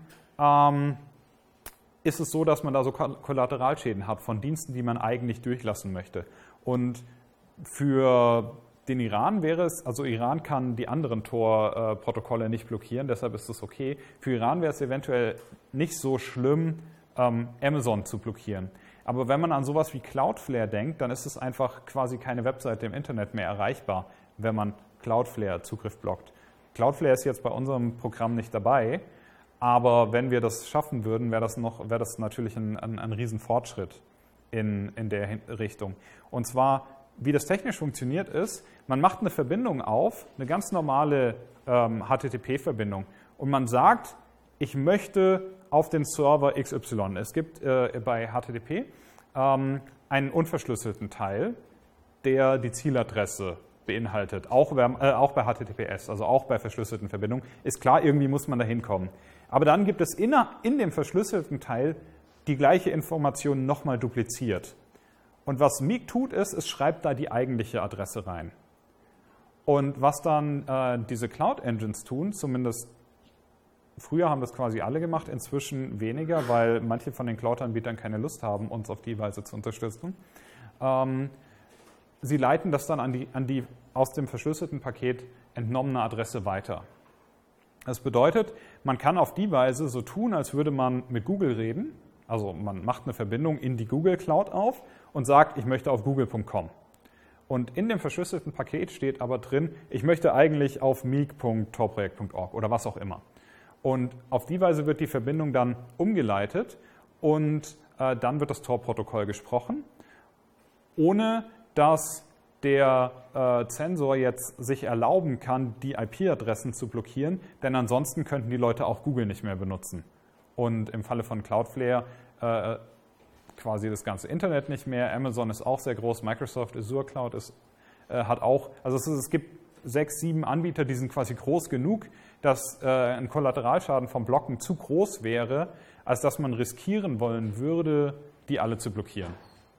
ist es so, dass man da so Kollateralschäden hat von Diensten, die man eigentlich durchlassen möchte. Und für den Iran wäre es, also Iran kann die anderen Tor-Protokolle nicht blockieren, deshalb ist es okay. Für Iran wäre es eventuell nicht so schlimm, Amazon zu blockieren. Aber wenn man an sowas wie Cloudflare denkt, dann ist es einfach quasi keine Webseite im Internet mehr erreichbar, wenn man Cloudflare-Zugriff blockt. Cloudflare ist jetzt bei unserem Programm nicht dabei, aber wenn wir das schaffen würden, wäre das natürlich ein Riesenfortschritt in der Richtung. Und zwar, wie das technisch funktioniert ist, man macht eine Verbindung auf, eine ganz normale HTTP-Verbindung und man sagt, ich möchte auf den Server XY. Es gibt bei HTTP einen unverschlüsselten Teil, der die Zieladresse beinhaltet, auch bei HTTPS, also auch bei verschlüsselten Verbindungen. Ist klar, irgendwie muss man da hinkommen. Aber dann gibt es in dem verschlüsselten Teil die gleiche Information nochmal dupliziert. Und was Meek tut, ist, es schreibt da die eigentliche Adresse rein. Und was dann diese Cloud-Engines tun, zumindest früher haben das quasi alle gemacht, inzwischen weniger, weil manche von den Cloud-Anbietern keine Lust haben, uns auf die Weise zu unterstützen. Sie leiten das dann an die aus dem verschlüsselten Paket entnommene Adresse weiter. Das bedeutet, man kann auf die Weise so tun, als würde man mit Google reden. Also man macht eine Verbindung in die Google Cloud auf und sagt, ich möchte auf google.com. Und in dem verschlüsselten Paket steht aber drin, ich möchte eigentlich auf meek.torprojekt.org oder was auch immer. Und auf die Weise wird die Verbindung dann umgeleitet und dann wird das Tor-Protokoll gesprochen, ohne dass der Zensor jetzt sich erlauben kann, die IP-Adressen zu blockieren, denn ansonsten könnten die Leute auch Google nicht mehr benutzen. Und im Falle von Cloudflare quasi das ganze Internet nicht mehr. Amazon ist auch sehr groß, Microsoft Azure Cloud hat auch, also es gibt 6, 7 Anbieter, die sind quasi groß genug, dass ein Kollateralschaden vom Blocken zu groß wäre, als dass man riskieren wollen würde, die alle zu blockieren.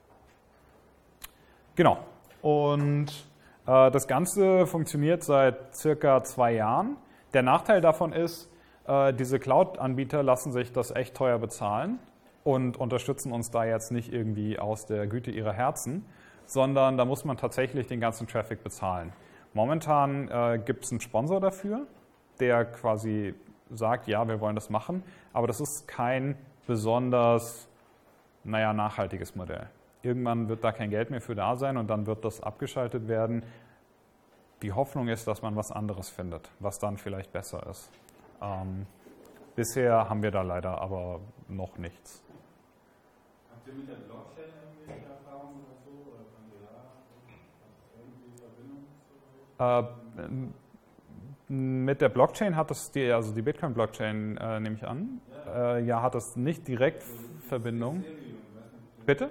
Genau. Und das Ganze funktioniert seit circa 2 Jahren. Der Nachteil davon ist, diese Cloud-Anbieter lassen sich das echt teuer bezahlen und unterstützen uns da jetzt nicht irgendwie aus der Güte ihrer Herzen, sondern da muss man tatsächlich den ganzen Traffic bezahlen. Momentan gibt es einen Sponsor dafür, der quasi sagt, ja, wir wollen das machen, aber das ist kein besonders, nachhaltiges Modell. Irgendwann wird da kein Geld mehr für da sein und dann wird das abgeschaltet werden. Die Hoffnung ist, dass man was anderes findet, was dann vielleicht besser ist. Bisher haben wir da leider aber noch nichts. Habt ihr mit der Blockchain irgendwelche Erfahrungen oder so? Oder könnt ihr da irgendwie Verbindung? Mit der Blockchain hat das, also die Bitcoin-Blockchain, nehme ich an, ja, hat das nicht direkt Verbindung. Bitte?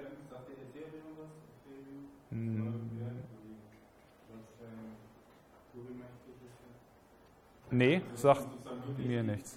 Nee, sagt mir nichts.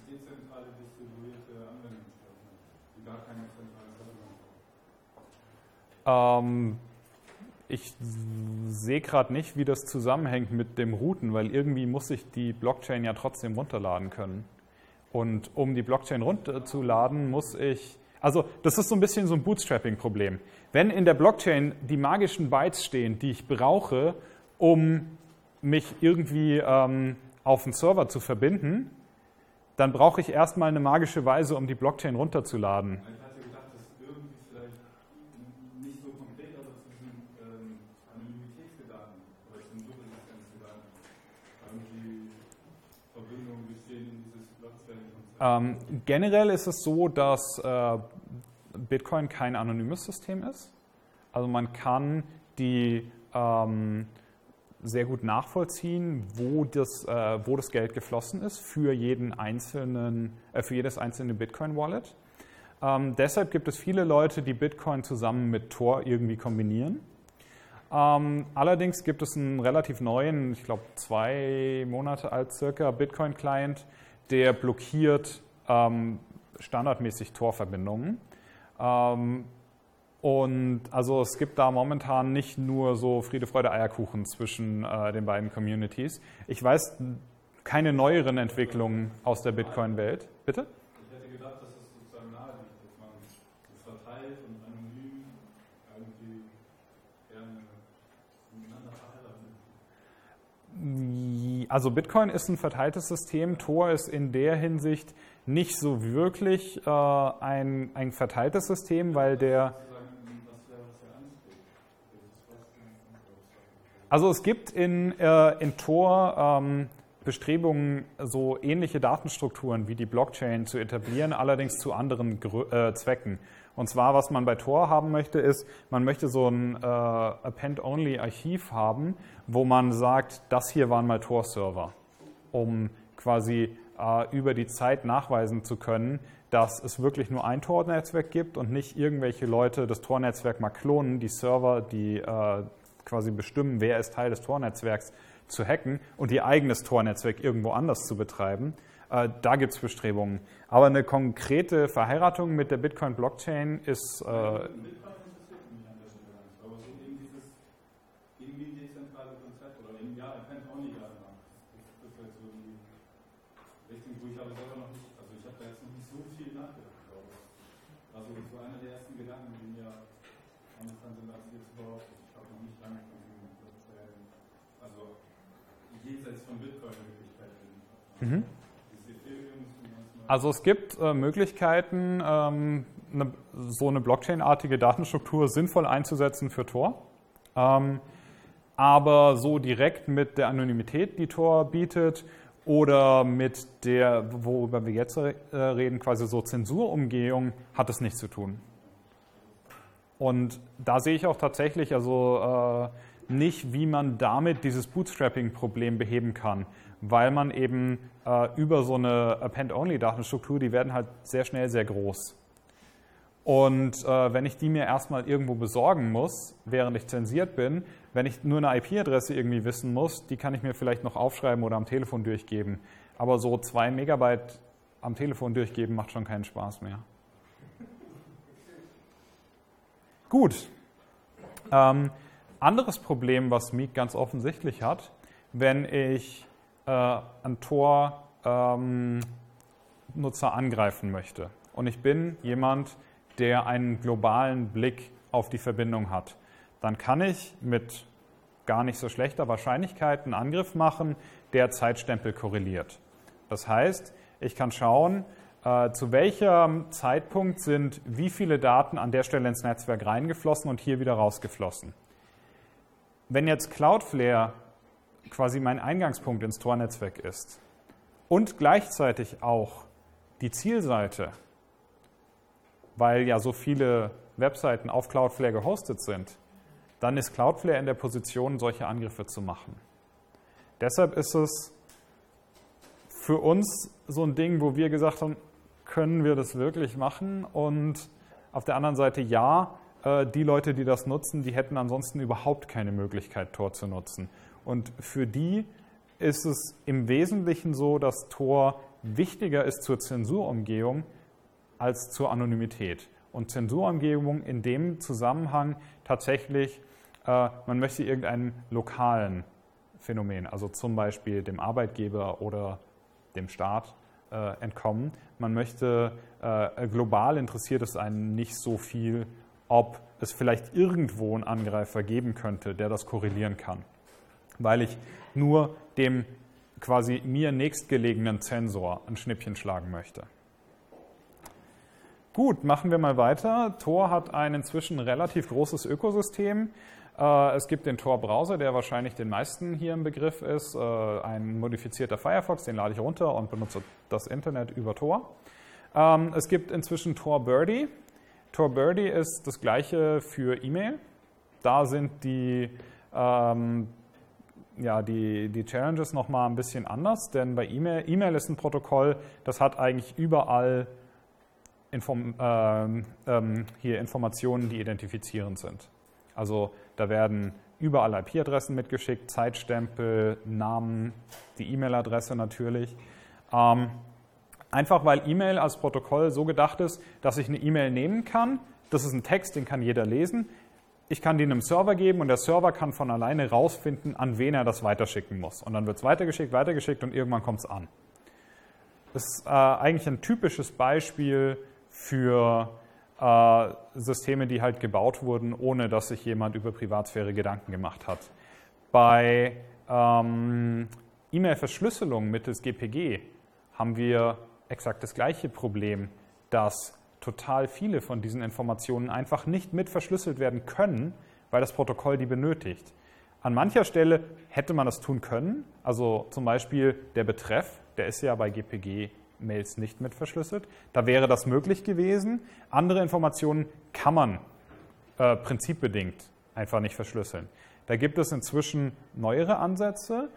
Ich sehe gerade nicht, wie das zusammenhängt mit dem Routen, weil irgendwie muss ich die Blockchain ja trotzdem runterladen können. Und um die Blockchain runterzuladen, muss ich... Also das ist so ein bisschen so ein Bootstrapping-Problem. Wenn in der Blockchain die magischen Bytes stehen, die ich brauche, um mich irgendwie auf den Server zu verbinden, dann brauche ich erstmal eine magische Weise, um die Blockchain runterzuladen. Ich hatte gedacht, dass irgendwie vielleicht nicht so konkret, aber zwischen Anonymitätsgedanken oder zwischen Subsistenzgedanken irgendwie Verbindungen bestehen in dieses Blockchain-Konzept. Generell ist es so, dass Bitcoin kein anonymes System ist. Also man kann die sehr gut nachvollziehen, wo das Geld geflossen ist für jedes einzelne Bitcoin-Wallet. Deshalb gibt es viele Leute, die Bitcoin zusammen mit Tor irgendwie kombinieren. Allerdings gibt es einen relativ neuen, ich glaube 2 Monate alt circa, Bitcoin-Client, der blockiert standardmäßig Tor-Verbindungen. Und also es gibt da momentan nicht nur so Friede, Freude, Eierkuchen zwischen den beiden Communities. Ich weiß keine neueren Entwicklungen aus der Bitcoin-Welt. Bitte? Ich hätte gedacht, dass es sozusagen nahe liegt, dass man das verteilt und anonym irgendwie gerne miteinander verheiratet. Also Bitcoin ist ein verteiltes System, Tor ist in der Hinsicht nicht so wirklich ein verteiltes System, weil also es gibt in Tor Bestrebungen, so ähnliche Datenstrukturen wie die Blockchain zu etablieren, allerdings zu anderen Zwecken. Und zwar, was man bei Tor haben möchte, ist, man möchte so ein Append-Only-Archiv haben, wo man sagt, das hier waren mal Tor-Server, um quasi über die Zeit nachweisen zu können, dass es wirklich nur ein Tor-Netzwerk gibt und nicht irgendwelche Leute das Tor-Netzwerk mal klonen, die Server, die quasi bestimmen, wer ist Teil des Tor-Netzwerks, zu hacken und ihr eigenes Tor-Netzwerk irgendwo anders zu betreiben. Da gibt es Bestrebungen. Aber eine konkrete Verheiratung mit der Bitcoin-Blockchain ist... Bitcoin interessiert mich an der Stelle gar nicht, aber so eben dieses irgendwie dezentrale Konzept oder eben, ja, Append-Only-Datenbank. Das ist halt so die Richtung, wo ich aber selber noch nicht, also ich habe da jetzt noch nicht so viel nachgedacht, glaube ich. Also so einer der ersten Gedanken, die mir angefangen sind, als ich jetzt überhaupt, ich habe noch nicht lange von dem also jenseits von Bitcoin-Möglichkeiten. Mhm. Also es gibt Möglichkeiten, so eine Blockchain-artige Datenstruktur sinnvoll einzusetzen für Tor. Aber so direkt mit der Anonymität, die Tor bietet, oder mit der, worüber wir jetzt reden, quasi so Zensurumgehung, hat es nichts zu tun. Und da sehe ich auch tatsächlich also nicht, wie man damit dieses Bootstrapping-Problem beheben kann, weil man eben über so eine Append-Only-Datenstruktur, die werden halt sehr schnell sehr groß. Und wenn ich die mir erstmal irgendwo besorgen muss, während ich zensiert bin, wenn ich nur eine IP-Adresse irgendwie wissen muss, die kann ich mir vielleicht noch aufschreiben oder am Telefon durchgeben. Aber so 2 Megabyte am Telefon durchgeben macht schon keinen Spaß mehr. Gut. Anderes Problem, was Meek ganz offensichtlich hat, wenn ich einen Tor-Nutzer angreifen möchte und ich bin jemand, der einen globalen Blick auf die Verbindung hat, dann kann ich mit gar nicht so schlechter Wahrscheinlichkeit einen Angriff machen, der Zeitstempel korreliert. Das heißt, ich kann schauen, zu welchem Zeitpunkt sind wie viele Daten an der Stelle ins Netzwerk reingeflossen und hier wieder rausgeflossen. Wenn jetzt Cloudflare quasi mein Eingangspunkt ins Tor-Netzwerk ist und gleichzeitig auch die Zielseite, weil ja so viele Webseiten auf Cloudflare gehostet sind, dann ist Cloudflare in der Position, solche Angriffe zu machen. Deshalb ist es für uns so ein Ding, wo wir gesagt haben, können wir das wirklich machen? Und auf der anderen Seite ja, die Leute, die das nutzen, die hätten ansonsten überhaupt keine Möglichkeit, Tor zu nutzen. Und für die ist es im Wesentlichen so, dass Tor wichtiger ist zur Zensurumgehung als zur Anonymität. Und Zensurumgehung in dem Zusammenhang tatsächlich, man möchte irgendeinen lokalen Phänomen, also zum Beispiel dem Arbeitgeber oder dem Staat entkommen. Man möchte, global interessiert es einen nicht so viel, ob es vielleicht irgendwo einen Angreifer geben könnte, der das korrelieren kann. Weil ich nur dem quasi mir nächstgelegenen Zensor ein Schnippchen schlagen möchte. Gut, machen wir mal weiter. Tor hat ein inzwischen relativ großes Ökosystem. Es gibt den Tor-Browser, der wahrscheinlich den meisten hier im Begriff ist. Ein modifizierter Firefox, den lade ich runter und benutze das Internet über Tor. Es gibt inzwischen Tor-Birdie. Tor-Birdie ist das gleiche für E-Mail. Da sind die Challenges nochmal ein bisschen anders, denn bei E-Mail ist ein Protokoll, das hat eigentlich überall Informationen, die identifizierend sind. Also da werden überall IP-Adressen mitgeschickt, Zeitstempel, Namen, die E-Mail-Adresse natürlich. Einfach weil E-Mail als Protokoll so gedacht ist, dass ich eine E-Mail nehmen kann. Das ist ein Text, den kann jeder lesen. Ich kann den einem Server geben und der Server kann von alleine rausfinden, an wen er das weiterschicken muss. Und dann wird es weitergeschickt und irgendwann kommt es an. Das ist eigentlich ein typisches Beispiel für Systeme, die halt gebaut wurden, ohne dass sich jemand über Privatsphäre Gedanken gemacht hat. Bei E-Mail-Verschlüsselung mittels GPG haben wir exakt das gleiche Problem, dass total viele von diesen Informationen einfach nicht mit verschlüsselt werden können, weil das Protokoll die benötigt. An mancher Stelle hätte man das tun können, also zum Beispiel der Betreff, der ist ja bei GPG-Mails nicht mit verschlüsselt, da wäre das möglich gewesen. Andere Informationen kann man prinzipbedingt einfach nicht verschlüsseln. Da gibt es inzwischen neuere Ansätze,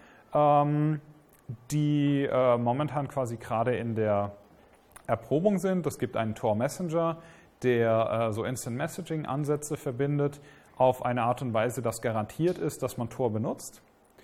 die momentan quasi gerade in der Erprobung sind. Es gibt einen Tor Messenger, der so Instant Messaging Ansätze verbindet auf eine Art und Weise, dass garantiert ist, dass man Tor benutzt.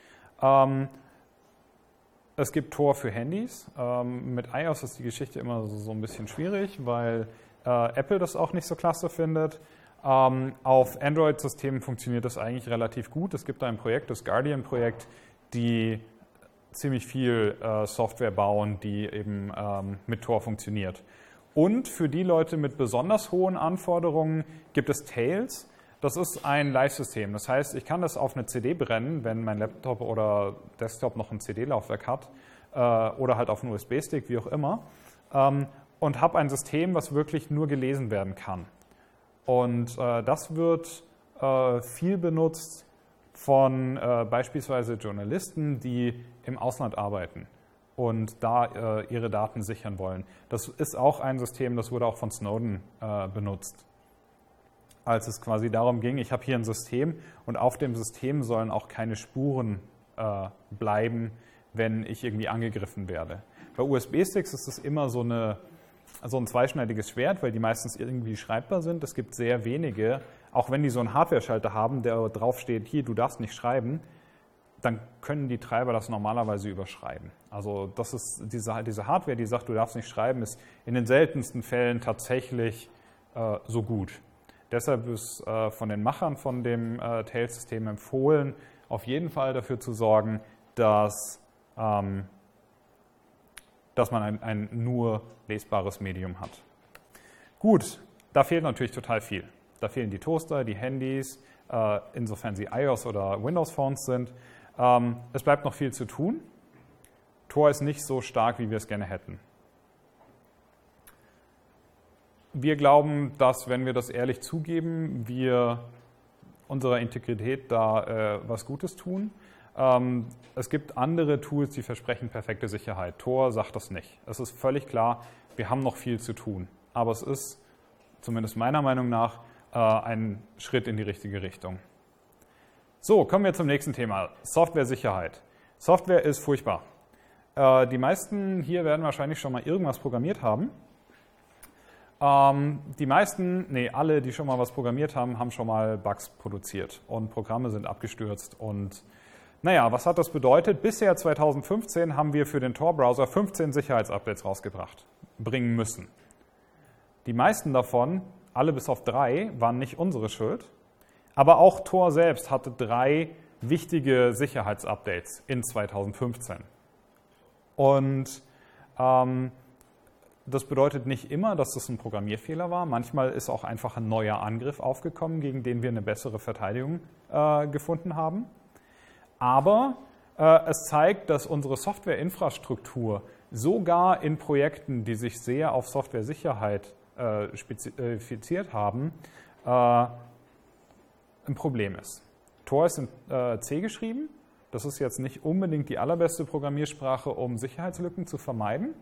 Es gibt Tor für Handys. Mit iOS ist die Geschichte immer so ein bisschen schwierig, weil Apple das auch nicht so klasse findet. Auf Android-Systemen funktioniert das eigentlich relativ gut. Es gibt ein Projekt, das Guardian-Projekt, die ziemlich viel Software bauen, die eben mit Tor funktioniert. Und für die Leute mit besonders hohen Anforderungen gibt es Tails. Das ist ein Live-System. Das heißt, ich kann das auf eine CD brennen, wenn mein Laptop oder Desktop noch ein CD-Laufwerk hat oder halt auf einen USB-Stick, wie auch immer, und habe ein System, was wirklich nur gelesen werden kann. Und das wird viel benutzt von beispielsweise Journalisten, die im Ausland arbeiten und da ihre Daten sichern wollen. Das ist auch ein System, das wurde auch von Snowden benutzt, als es quasi darum ging, ich habe hier ein System und auf dem System sollen auch keine Spuren bleiben, wenn ich irgendwie angegriffen werde. Bei USB-Sticks ist es immer so ein zweischneidiges Schwert, weil die meistens irgendwie schreibbar sind. Es gibt sehr wenige, auch wenn die so einen Hardware-Schalter haben, der drauf steht, hier, du darfst nicht schreiben, dann können die Treiber das normalerweise überschreiben. Also das ist diese Hardware, die sagt, du darfst nicht schreiben, ist in den seltensten Fällen tatsächlich so gut. Deshalb ist von den Machern von dem Tails-System empfohlen, auf jeden Fall dafür zu sorgen, dass man ein nur lesbares Medium hat. Gut, da fehlt natürlich total viel. Da fehlen die Toaster, die Handys, insofern sie iOS oder Windows-Phones sind. Es bleibt noch viel zu tun. Tor ist nicht so stark, wie wir es gerne hätten. Wir glauben, dass, wenn wir das ehrlich zugeben, wir unserer Integrität da was Gutes tun. Es gibt andere Tools, die versprechen perfekte Sicherheit. Tor sagt das nicht. Es ist völlig klar, wir haben noch viel zu tun. Aber es ist, zumindest meiner Meinung nach, ein Schritt in die richtige Richtung. So, kommen wir zum nächsten Thema. Software-Sicherheit. Software ist furchtbar. Die meisten hier werden wahrscheinlich schon mal irgendwas programmiert haben. Alle, die schon mal was programmiert haben, haben schon mal Bugs produziert und Programme sind abgestürzt. Und naja, was hat das bedeutet? Bisher 2015 haben wir für den Tor-Browser 15 Sicherheitsupdates bringen müssen. Die meisten davon, alle bis auf 3, waren nicht unsere Schuld. Aber auch Tor selbst hatte 3 wichtige Sicherheitsupdates in 2015. Und das bedeutet nicht immer, dass das ein Programmierfehler war. Manchmal ist auch einfach ein neuer Angriff aufgekommen, gegen den wir eine bessere Verteidigung gefunden haben. Aber es zeigt, dass unsere Softwareinfrastruktur sogar in Projekten, die sich sehr auf Software-Sicherheit spezifiziert haben, ein Problem ist. Tor ist in C geschrieben. Das ist jetzt nicht unbedingt die allerbeste Programmiersprache, um Sicherheitslücken zu vermeiden.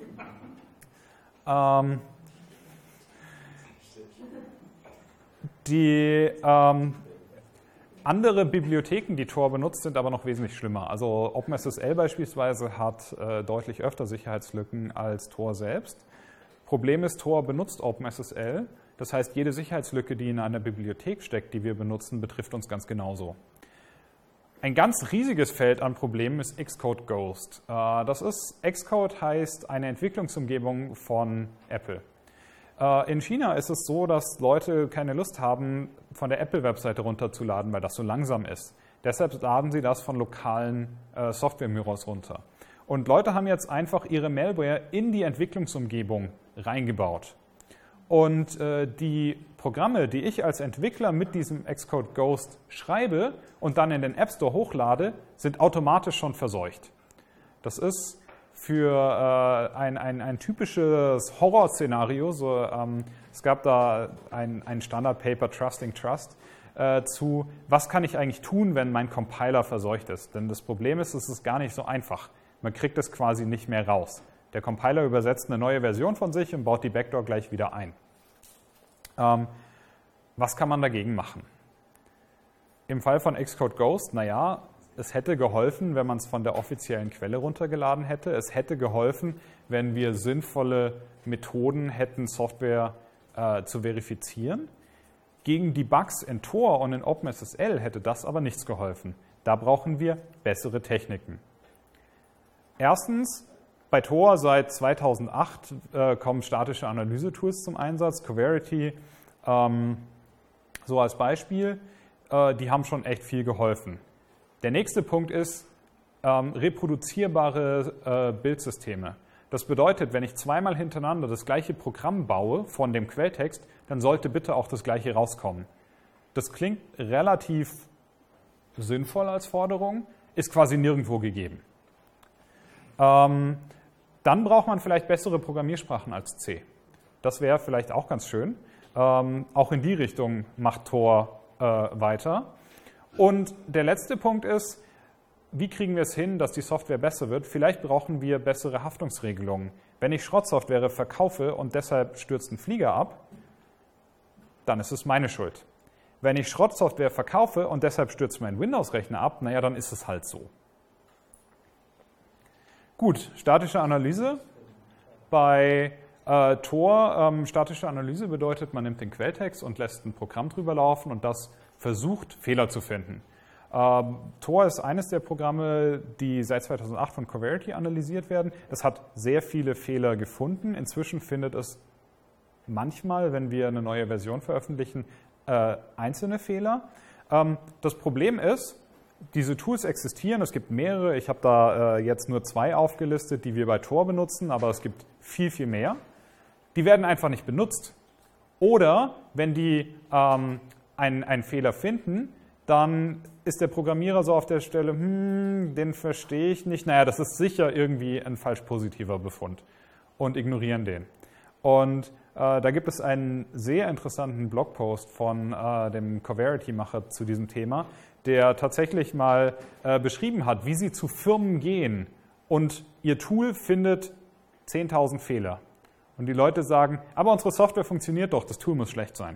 Andere Bibliotheken, die Tor benutzt, sind aber noch wesentlich schlimmer. Also OpenSSL beispielsweise hat deutlich öfter Sicherheitslücken als Tor selbst. Problem ist, Tor benutzt OpenSSL. Das heißt, jede Sicherheitslücke, die in einer Bibliothek steckt, die wir benutzen, betrifft uns ganz genauso. Ein ganz riesiges Feld an Problemen ist Xcode Ghost. Xcode heißt eine Entwicklungsumgebung von Apple. In China ist es so, dass Leute keine Lust haben, von der Apple-Webseite runterzuladen, weil das so langsam ist. Deshalb laden sie das von lokalen Software-Büros runter. Und Leute haben jetzt einfach ihre Malware in die Entwicklungsumgebung reingebaut. Und die Programme, die ich als Entwickler mit diesem Xcode Ghost schreibe und dann in den App Store hochlade, sind automatisch schon verseucht. Das ist für ein typisches Horrorszenario. Es gab da ein Standardpaper, Trusting Trust, zu, was kann ich eigentlich tun, wenn mein Compiler verseucht ist. Denn das Problem ist, es ist gar nicht so einfach. Man kriegt es quasi nicht mehr raus. Der Compiler übersetzt eine neue Version von sich und baut die Backdoor gleich wieder ein. Was kann man dagegen machen? Im Fall von Xcode Ghost, naja, es hätte geholfen, wenn man es von der offiziellen Quelle runtergeladen hätte. Es hätte geholfen, wenn wir sinnvolle Methoden hätten, Software zu verifizieren. Gegen die Bugs in Tor und in OpenSSL hätte das aber nichts geholfen. Da brauchen wir bessere Techniken. Erstens, bei Tor seit 2008 kommen statische Analyse-Tools zum Einsatz. Coverity, so als Beispiel, die haben schon echt viel geholfen. Der nächste Punkt ist reproduzierbare Bildsysteme. Das bedeutet, wenn ich zweimal hintereinander das gleiche Programm baue von dem Quelltext, dann sollte bitte auch das gleiche rauskommen. Das klingt relativ sinnvoll als Forderung, ist quasi nirgendwo gegeben. Dann braucht man vielleicht bessere Programmiersprachen als C. Das wäre vielleicht auch ganz schön. Auch in die Richtung macht Tor weiter. Und der letzte Punkt ist, wie kriegen wir es hin, dass die Software besser wird? Vielleicht brauchen wir bessere Haftungsregelungen. Wenn ich Schrottsoftware verkaufe und deshalb stürzt ein Flieger ab, dann ist es meine Schuld. Wenn ich Schrottsoftware verkaufe und deshalb stürzt mein Windows-Rechner ab, naja, dann ist es halt so. Gut, statische Analyse. Bei Tor, statische Analyse bedeutet, man nimmt den Quelltext und lässt ein Programm drüber laufen und das versucht, Fehler zu finden. Tor ist eines der Programme, die seit 2008 von Coverity analysiert werden. Es hat sehr viele Fehler gefunden. Inzwischen findet es manchmal, wenn wir eine neue Version veröffentlichen, einzelne Fehler. Das Problem ist, diese Tools existieren, es gibt mehrere. Ich habe da jetzt nur 2 aufgelistet, die wir bei Tor benutzen, aber es gibt viel, viel mehr. Die werden einfach nicht benutzt. Oder wenn die einen Fehler finden, dann ist der Programmierer so auf der Stelle, den verstehe ich nicht. Naja, das ist sicher irgendwie ein falsch positiver Befund und ignorieren den. Und da gibt es einen sehr interessanten Blogpost von dem Coverity-Macher zu diesem Thema, der tatsächlich mal beschrieben hat, wie sie zu Firmen gehen und ihr Tool findet 10.000 Fehler. Und die Leute sagen, aber unsere Software funktioniert doch, das Tool muss schlecht sein.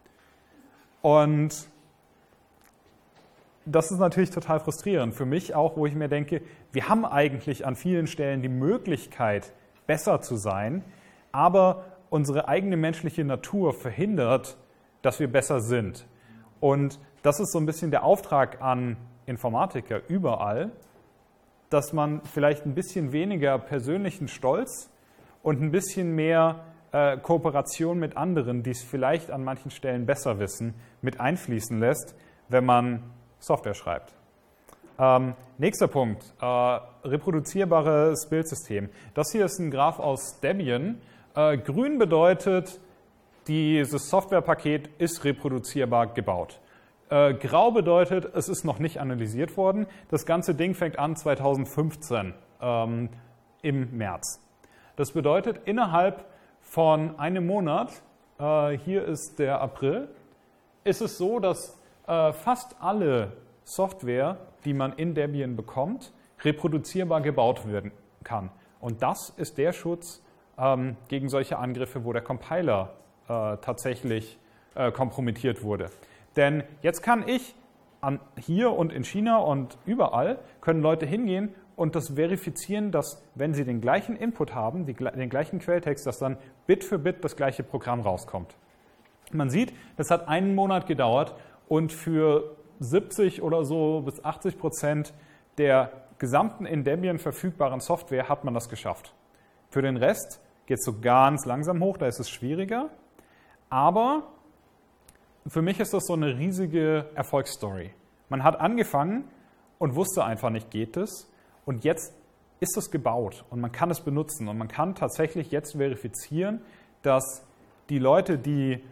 Und das ist natürlich total frustrierend. Für mich auch, wo ich mir denke, wir haben eigentlich an vielen Stellen die Möglichkeit, besser zu sein, aber unsere eigene menschliche Natur verhindert, dass wir besser sind. Und das ist so ein bisschen der Auftrag an Informatiker überall, dass man vielleicht ein bisschen weniger persönlichen Stolz und ein bisschen mehr Kooperation mit anderen, die es vielleicht an manchen Stellen besser wissen, mit einfließen lässt, wenn man Software schreibt. Nächster Punkt, reproduzierbares Bildsystem. Das hier ist ein Graph aus Debian. Grün bedeutet, dieses Softwarepaket ist reproduzierbar gebaut. Grau bedeutet, es ist noch nicht analysiert worden. Das ganze Ding fängt an 2015 im März. Das bedeutet, innerhalb von einem Monat, hier ist der April, ist es so, dass fast alle Software, die man in Debian bekommt, reproduzierbar gebaut werden kann. Und das ist der Schutz gegen solche Angriffe, wo der Compiler tatsächlich kompromittiert wurde. Denn jetzt kann ich hier und in China und überall können Leute hingehen und das verifizieren, dass, wenn sie den gleichen Input haben, den gleichen Quelltext, dass dann Bit für Bit das gleiche Programm rauskommt. Man sieht, das hat einen Monat gedauert und für 70 oder so bis 80% der gesamten in Debian verfügbaren Software hat man das geschafft. Für den Rest geht es so ganz langsam hoch, da ist es schwieriger. Aber für mich ist das so eine riesige Erfolgsstory. Man hat angefangen und wusste einfach nicht, geht es. Und jetzt ist es gebaut und man kann es benutzen. Und man kann tatsächlich jetzt verifizieren, dass die Leute, die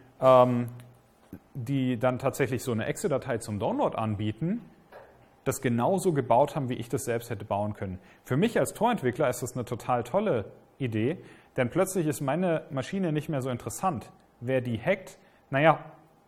dann tatsächlich so eine Exe-Datei zum Download anbieten, das genauso gebaut haben, wie ich das selbst hätte bauen können. Für mich als Tor-Entwickler ist das eine total tolle Idee, denn plötzlich ist meine Maschine nicht mehr so interessant. Wer die hackt, naja,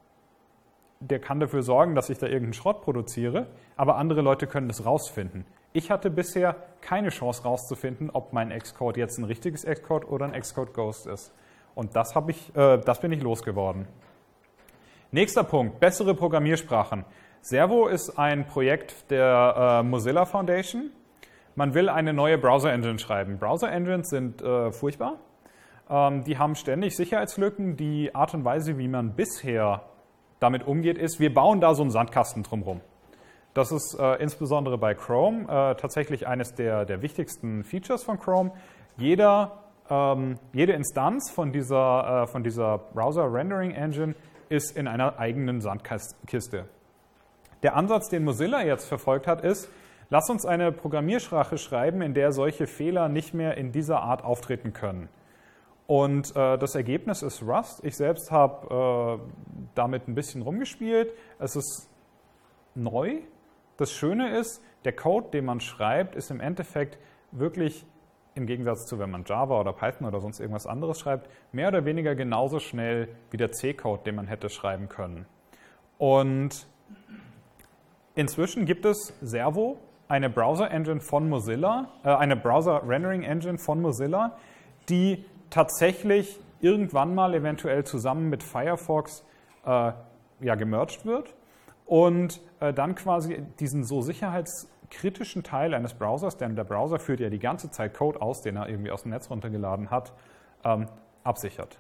der kann dafür sorgen, dass ich da irgendeinen Schrott produziere, aber andere Leute können das rausfinden. Ich hatte bisher keine Chance rauszufinden, ob mein Xcode jetzt ein richtiges Xcode oder ein Xcode Ghost ist. Und das bin ich losgeworden. Nächster Punkt, bessere Programmiersprachen. Servo ist ein Projekt der Mozilla Foundation. Man will eine neue Browser-Engine schreiben. Browser-Engines sind furchtbar. Die haben ständig Sicherheitslücken. Die Art und Weise, wie man bisher damit umgeht, ist, wir bauen da so einen Sandkasten drumherum. Das ist insbesondere bei Chrome tatsächlich eines der wichtigsten Features von Chrome. Jede Instanz von dieser Browser-Rendering-Engine ist in einer eigenen Sandkiste. Der Ansatz, den Mozilla jetzt verfolgt hat, ist, lass uns eine Programmiersprache schreiben, in der solche Fehler nicht mehr in dieser Art auftreten können. Und das Ergebnis ist Rust. Ich selbst habe damit ein bisschen rumgespielt. Es ist neu. Das Schöne ist, der Code, den man schreibt, ist im Endeffekt wirklich, im Gegensatz zu, wenn man Java oder Python oder sonst irgendwas anderes schreibt, mehr oder weniger genauso schnell wie der C-Code, den man hätte schreiben können. Und inzwischen gibt es Servo, eine Browser-Engine von Mozilla, eine Browser-Rendering-Engine von Mozilla, die tatsächlich irgendwann mal eventuell zusammen mit Firefox gemerged wird und dann quasi diesen so sicherheitskritischen Teil eines Browsers, denn der Browser führt ja die ganze Zeit Code aus, den er irgendwie aus dem Netz runtergeladen hat, absichert.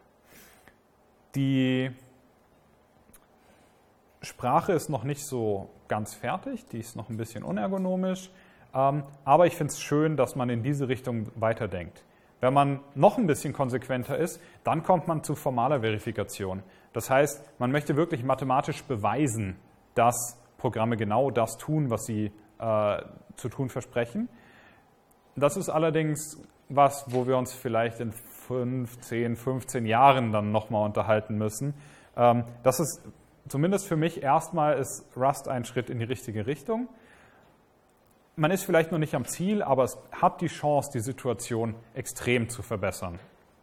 Die Sprache ist noch nicht so ganz fertig, die ist noch ein bisschen unergonomisch, aber ich finde es schön, dass man in diese Richtung weiterdenkt. Wenn man noch ein bisschen konsequenter ist, dann kommt man zu formaler Verifikation. Das heißt, man möchte wirklich mathematisch beweisen, dass Programme genau das tun, was sie zu tun versprechen. Das ist allerdings was, wo wir uns vielleicht in 10, 15 Jahren dann nochmal unterhalten müssen. Das ist zumindest für mich erstmal ist Rust ein Schritt in die richtige Richtung. Man ist vielleicht noch nicht am Ziel, aber es hat die Chance, die Situation extrem zu verbessern.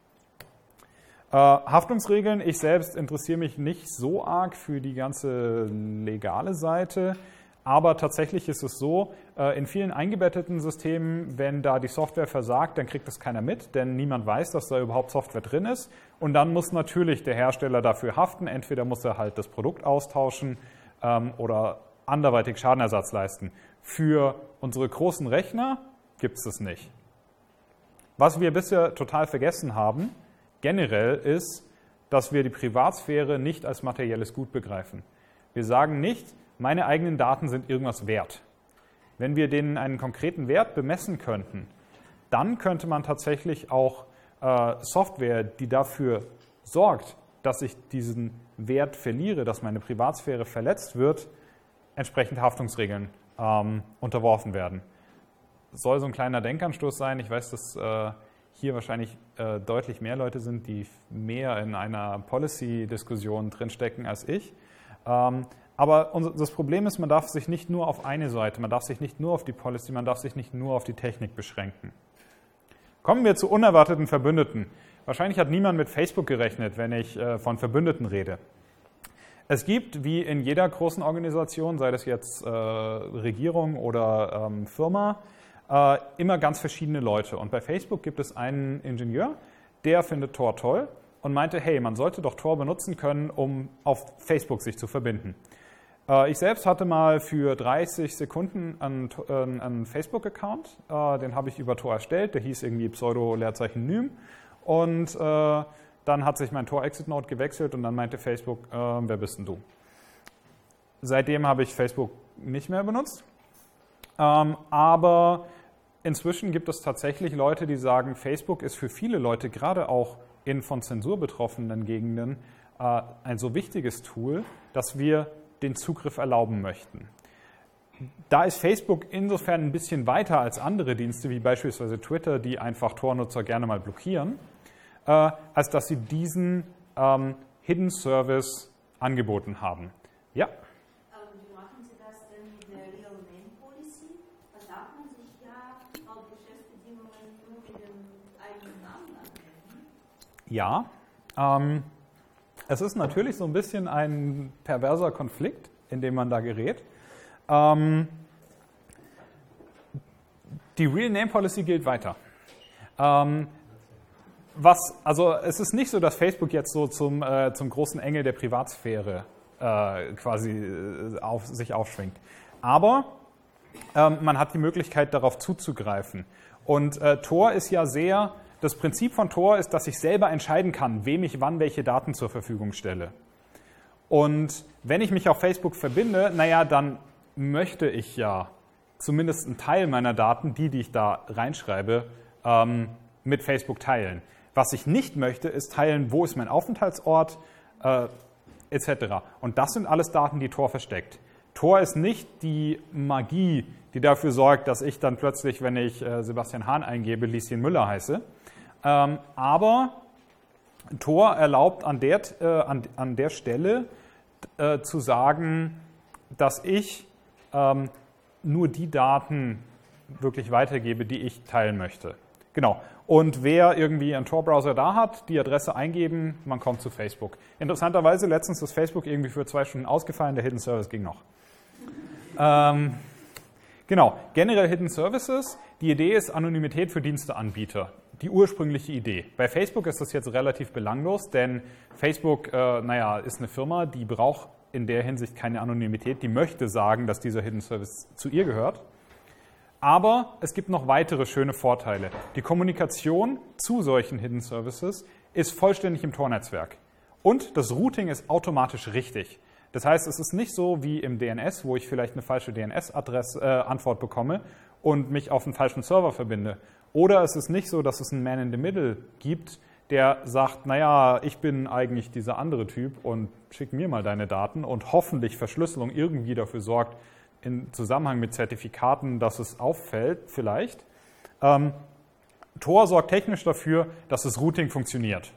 Haftungsregeln. Ich selbst interessiere mich nicht so arg für die ganze legale Seite, aber tatsächlich ist es so, in vielen eingebetteten Systemen, wenn da die Software versagt, dann kriegt das keiner mit, denn niemand weiß, dass da überhaupt Software drin ist. Und dann muss natürlich der Hersteller dafür haften. Entweder muss er halt das Produkt austauschen oder anderweitig Schadenersatz leisten. Für unsere großen Rechner gibt es das nicht. Was wir bisher total vergessen haben, generell ist, dass wir die Privatsphäre nicht als materielles Gut begreifen. Wir sagen nicht, meine eigenen Daten sind irgendwas wert. Wenn wir denen einen konkreten Wert bemessen könnten, dann könnte man tatsächlich auch Software, die dafür sorgt, dass ich diesen Wert verliere, dass meine Privatsphäre verletzt wird, entsprechend Haftungsregeln unterworfen werden. Das soll so ein kleiner Denkanstoß sein. Ich weiß, dass hier wahrscheinlich deutlich mehr Leute sind, die mehr in einer Policy-Diskussion drinstecken als ich. Aber das Problem ist, man darf sich nicht nur auf eine Seite, man darf sich nicht nur auf die Policy, man darf sich nicht nur auf die Technik beschränken. Kommen wir zu unerwarteten Verbündeten. Wahrscheinlich hat niemand mit Facebook gerechnet, wenn ich von Verbündeten rede. Es gibt, wie in jeder großen Organisation, sei das jetzt Regierung oder Firma, immer ganz verschiedene Leute. Und bei Facebook gibt es einen Ingenieur, der findet Tor toll und meinte, hey, man sollte doch Tor benutzen können, um auf Facebook sich zu verbinden. Ich selbst hatte mal für 30 Sekunden einen Facebook-Account, den habe ich über Tor erstellt, der hieß irgendwie Pseudo-Leerzeichen Nym und dann hat sich mein Tor-Exit-Node gewechselt und dann meinte Facebook, wer bist denn du? Seitdem habe ich Facebook nicht mehr benutzt. Aber inzwischen gibt es tatsächlich Leute, die sagen, Facebook ist für viele Leute, gerade auch in von Zensur betroffenen Gegenden, ein so wichtiges Tool, dass wir den Zugriff erlauben möchten. Da ist Facebook insofern ein bisschen weiter als andere Dienste, wie beispielsweise Twitter, die einfach Tor-Nutzer gerne mal blockieren, als dass sie diesen Hidden Service angeboten haben. Ja? Wie machen Sie das denn mit der Real Name Policy? Da darf man sich ja laut Geschäftsbedingungen nur mit dem eigenen Namen anmelden. Ja. Es ist natürlich so ein bisschen ein perverser Konflikt, in dem man da gerät. Die Real Name Policy gilt weiter. Also es ist nicht so, dass Facebook jetzt so zum großen Engel der Privatsphäre sich aufschwingt. Aber man hat die Möglichkeit, darauf zuzugreifen. Und Tor ist ja das Prinzip von Tor ist, dass ich selber entscheiden kann, wem ich wann welche Daten zur Verfügung stelle. Und wenn ich mich auf Facebook verbinde, dann möchte ich ja zumindest einen Teil meiner Daten, die ich da reinschreibe, mit Facebook teilen. Was ich nicht möchte, ist teilen, wo ist mein Aufenthaltsort, etc. Und das sind alles Daten, die Tor versteckt. Tor ist nicht die Magie, die dafür sorgt, dass ich dann plötzlich, wenn ich Sebastian Hahn eingebe, Lieschen Müller heiße. Aber Tor erlaubt an der Stelle zu sagen, dass ich nur die Daten wirklich weitergebe, die ich teilen möchte. Genau. Und wer irgendwie einen Tor-Browser da hat, die Adresse eingeben, man kommt zu Facebook. Interessanterweise, letztens ist Facebook irgendwie für 2 Stunden ausgefallen, der Hidden Service ging noch. Genau, generell Hidden Services. Die Idee ist Anonymität für Diensteanbieter. Die ursprüngliche Idee. Bei Facebook ist das jetzt relativ belanglos, denn Facebook, ist eine Firma, die braucht in der Hinsicht keine Anonymität, die möchte sagen, dass dieser Hidden Service zu ihr gehört. Aber es gibt noch weitere schöne Vorteile. Die Kommunikation zu solchen Hidden Services ist vollständig im Tor-Netzwerk. Und das Routing ist automatisch richtig. Das heißt, es ist nicht so wie im DNS, wo ich vielleicht eine falsche DNS-Antwort bekomme und mich auf einen falschen Server verbinde. Oder es ist nicht so, dass es einen Man in the Middle gibt, der sagt, ich bin eigentlich dieser andere Typ und schick mir mal deine Daten und hoffentlich Verschlüsselung irgendwie dafür sorgt, im Zusammenhang mit Zertifikaten, dass es auffällt vielleicht. Tor sorgt technisch dafür, dass das Routing funktioniert.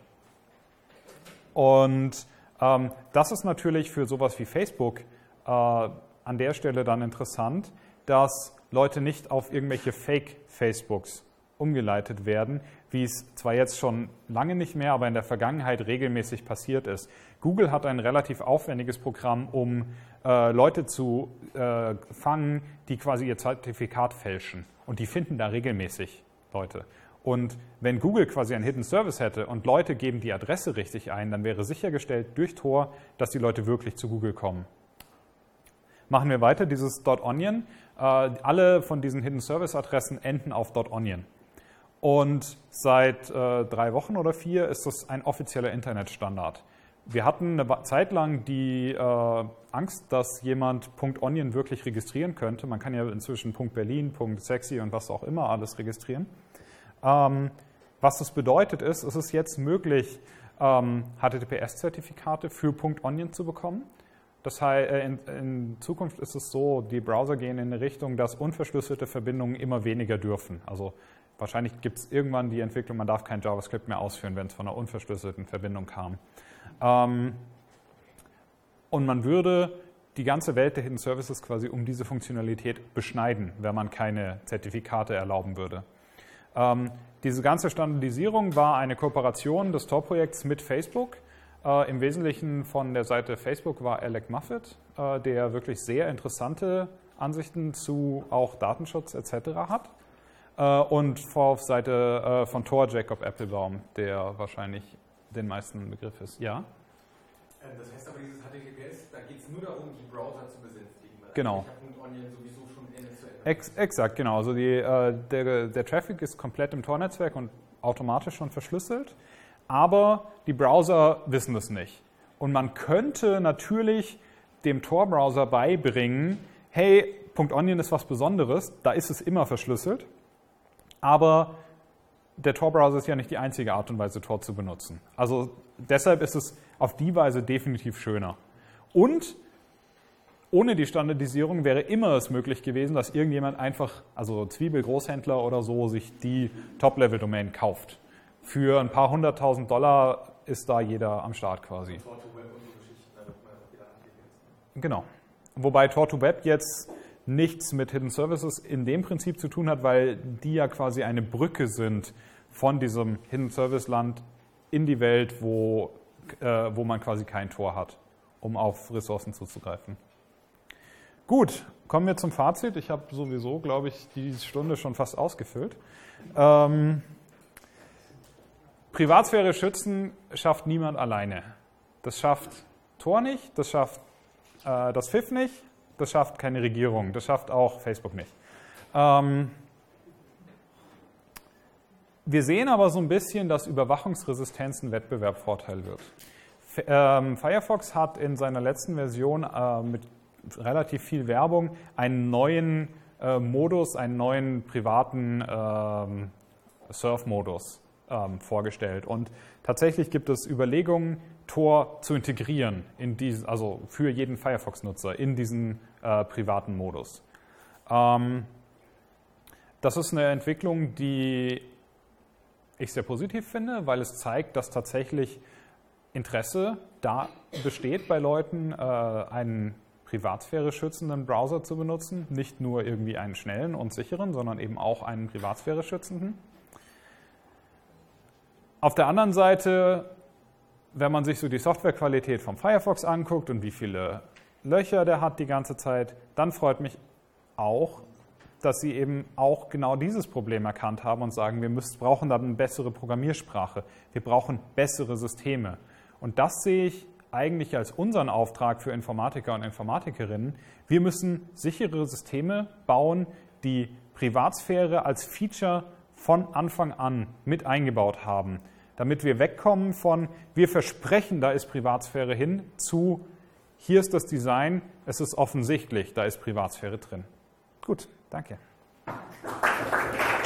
Und das ist natürlich für sowas wie Facebook an der Stelle dann interessant, dass Leute nicht auf irgendwelche Fake-Facebooks umgeleitet werden, wie es zwar jetzt schon lange nicht mehr, aber in der Vergangenheit regelmäßig passiert ist. Google hat ein relativ aufwendiges Programm, um Leute zu fangen, die quasi ihr Zertifikat fälschen. Und die finden da regelmäßig Leute. Und wenn Google quasi einen Hidden Service hätte und Leute geben die Adresse richtig ein, dann wäre sichergestellt durch Tor, dass die Leute wirklich zu Google kommen. Machen wir weiter, dieses .onion. Alle von diesen Hidden Service Adressen enden auf .onion. Und seit 3 Wochen oder 4 ist das ein offizieller Internetstandard. Wir hatten eine Zeit lang die Angst, dass jemand .onion wirklich registrieren könnte. Man kann ja inzwischen .berlin, .sexy und was auch immer alles registrieren. Was das bedeutet ist, es ist jetzt möglich, HTTPS-Zertifikate für .onion zu bekommen. Das heißt, in Zukunft ist es so, die Browser gehen in eine Richtung, dass unverschlüsselte Verbindungen immer weniger dürfen. Also wahrscheinlich gibt es irgendwann die Entwicklung, man darf kein JavaScript mehr ausführen, wenn es von einer unverschlüsselten Verbindung kam. Und man würde die ganze Welt der Hidden Services quasi um diese Funktionalität beschneiden, wenn man keine Zertifikate erlauben würde. Diese ganze Standardisierung war eine Kooperation des Tor-Projekts mit Facebook. Im Wesentlichen von der Seite Facebook war Alec Muffet, der wirklich sehr interessante Ansichten zu auch Datenschutz etc. hat. Und auf Seite von Tor Jacob Applebaum, der wahrscheinlich den meisten Begriff ist. Ja? Das heißt aber, dieses HTTPS, da geht es nur darum, die Browser zu besänftigen. Genau. Ich habe .onion sowieso schon Ende zu Ende. Exakt, genau. Also der Traffic ist komplett im Tor-Netzwerk und automatisch schon verschlüsselt, aber die Browser wissen es nicht. Und man könnte natürlich dem Tor-Browser beibringen, hey, .onion ist was Besonderes, da ist es immer verschlüsselt, aber der Tor-Browser ist ja nicht die einzige Art und Weise, Tor zu benutzen. Also deshalb ist es auf die Weise definitiv schöner. Und ohne die Standardisierung wäre immer es möglich gewesen, dass irgendjemand einfach, also Zwiebel-Großhändler oder so, sich die Top-Level-Domain kauft. Für ein paar $100.000 ist da jeder am Start quasi. Genau. Wobei Tor2Web jetzt nichts mit Hidden Services in dem Prinzip zu tun hat, weil die ja quasi eine Brücke sind von diesem Hidden Service Land in die Welt, wo man quasi kein Tor hat, um auf Ressourcen zuzugreifen. Gut, kommen wir zum Fazit. Ich habe sowieso, glaube ich, die Stunde schon fast ausgefüllt. Privatsphäre schützen schafft niemand alleine. Das schafft Tor nicht, das schafft das FIF nicht, das schafft keine Regierung, das schafft auch Facebook nicht. Wir sehen aber so ein bisschen, dass Überwachungsresistenz ein Wettbewerbsvorteil wird. Firefox hat in seiner letzten Version mit relativ viel Werbung einen neuen Modus, einen neuen privaten Surf-Modus vorgestellt. Und tatsächlich gibt es Überlegungen, Tor zu integrieren, also für jeden Firefox-Nutzer in diesen privaten Modus. Das ist eine Entwicklung, die ich sehr positiv finde, weil es zeigt, dass tatsächlich Interesse da besteht bei Leuten, einen Privatsphäre schützenden Browser zu benutzen. Nicht nur irgendwie einen schnellen und sicheren, sondern eben auch einen Privatsphäre schützenden. Auf der anderen Seite, wenn man sich so die Softwarequalität vom Firefox anguckt und wie viele Löcher der hat die ganze Zeit, dann freut mich auch, dass sie eben auch genau dieses Problem erkannt haben und sagen, wir brauchen dann eine bessere Programmiersprache, wir brauchen bessere Systeme. Und das sehe ich eigentlich als unseren Auftrag für Informatiker und Informatikerinnen. Wir müssen sichere Systeme bauen, die Privatsphäre als Feature von Anfang an mit eingebaut haben, damit wir wegkommen von, wir versprechen, da ist Privatsphäre hin, zu, hier ist das Design, es ist offensichtlich, da ist Privatsphäre drin. Gut, danke.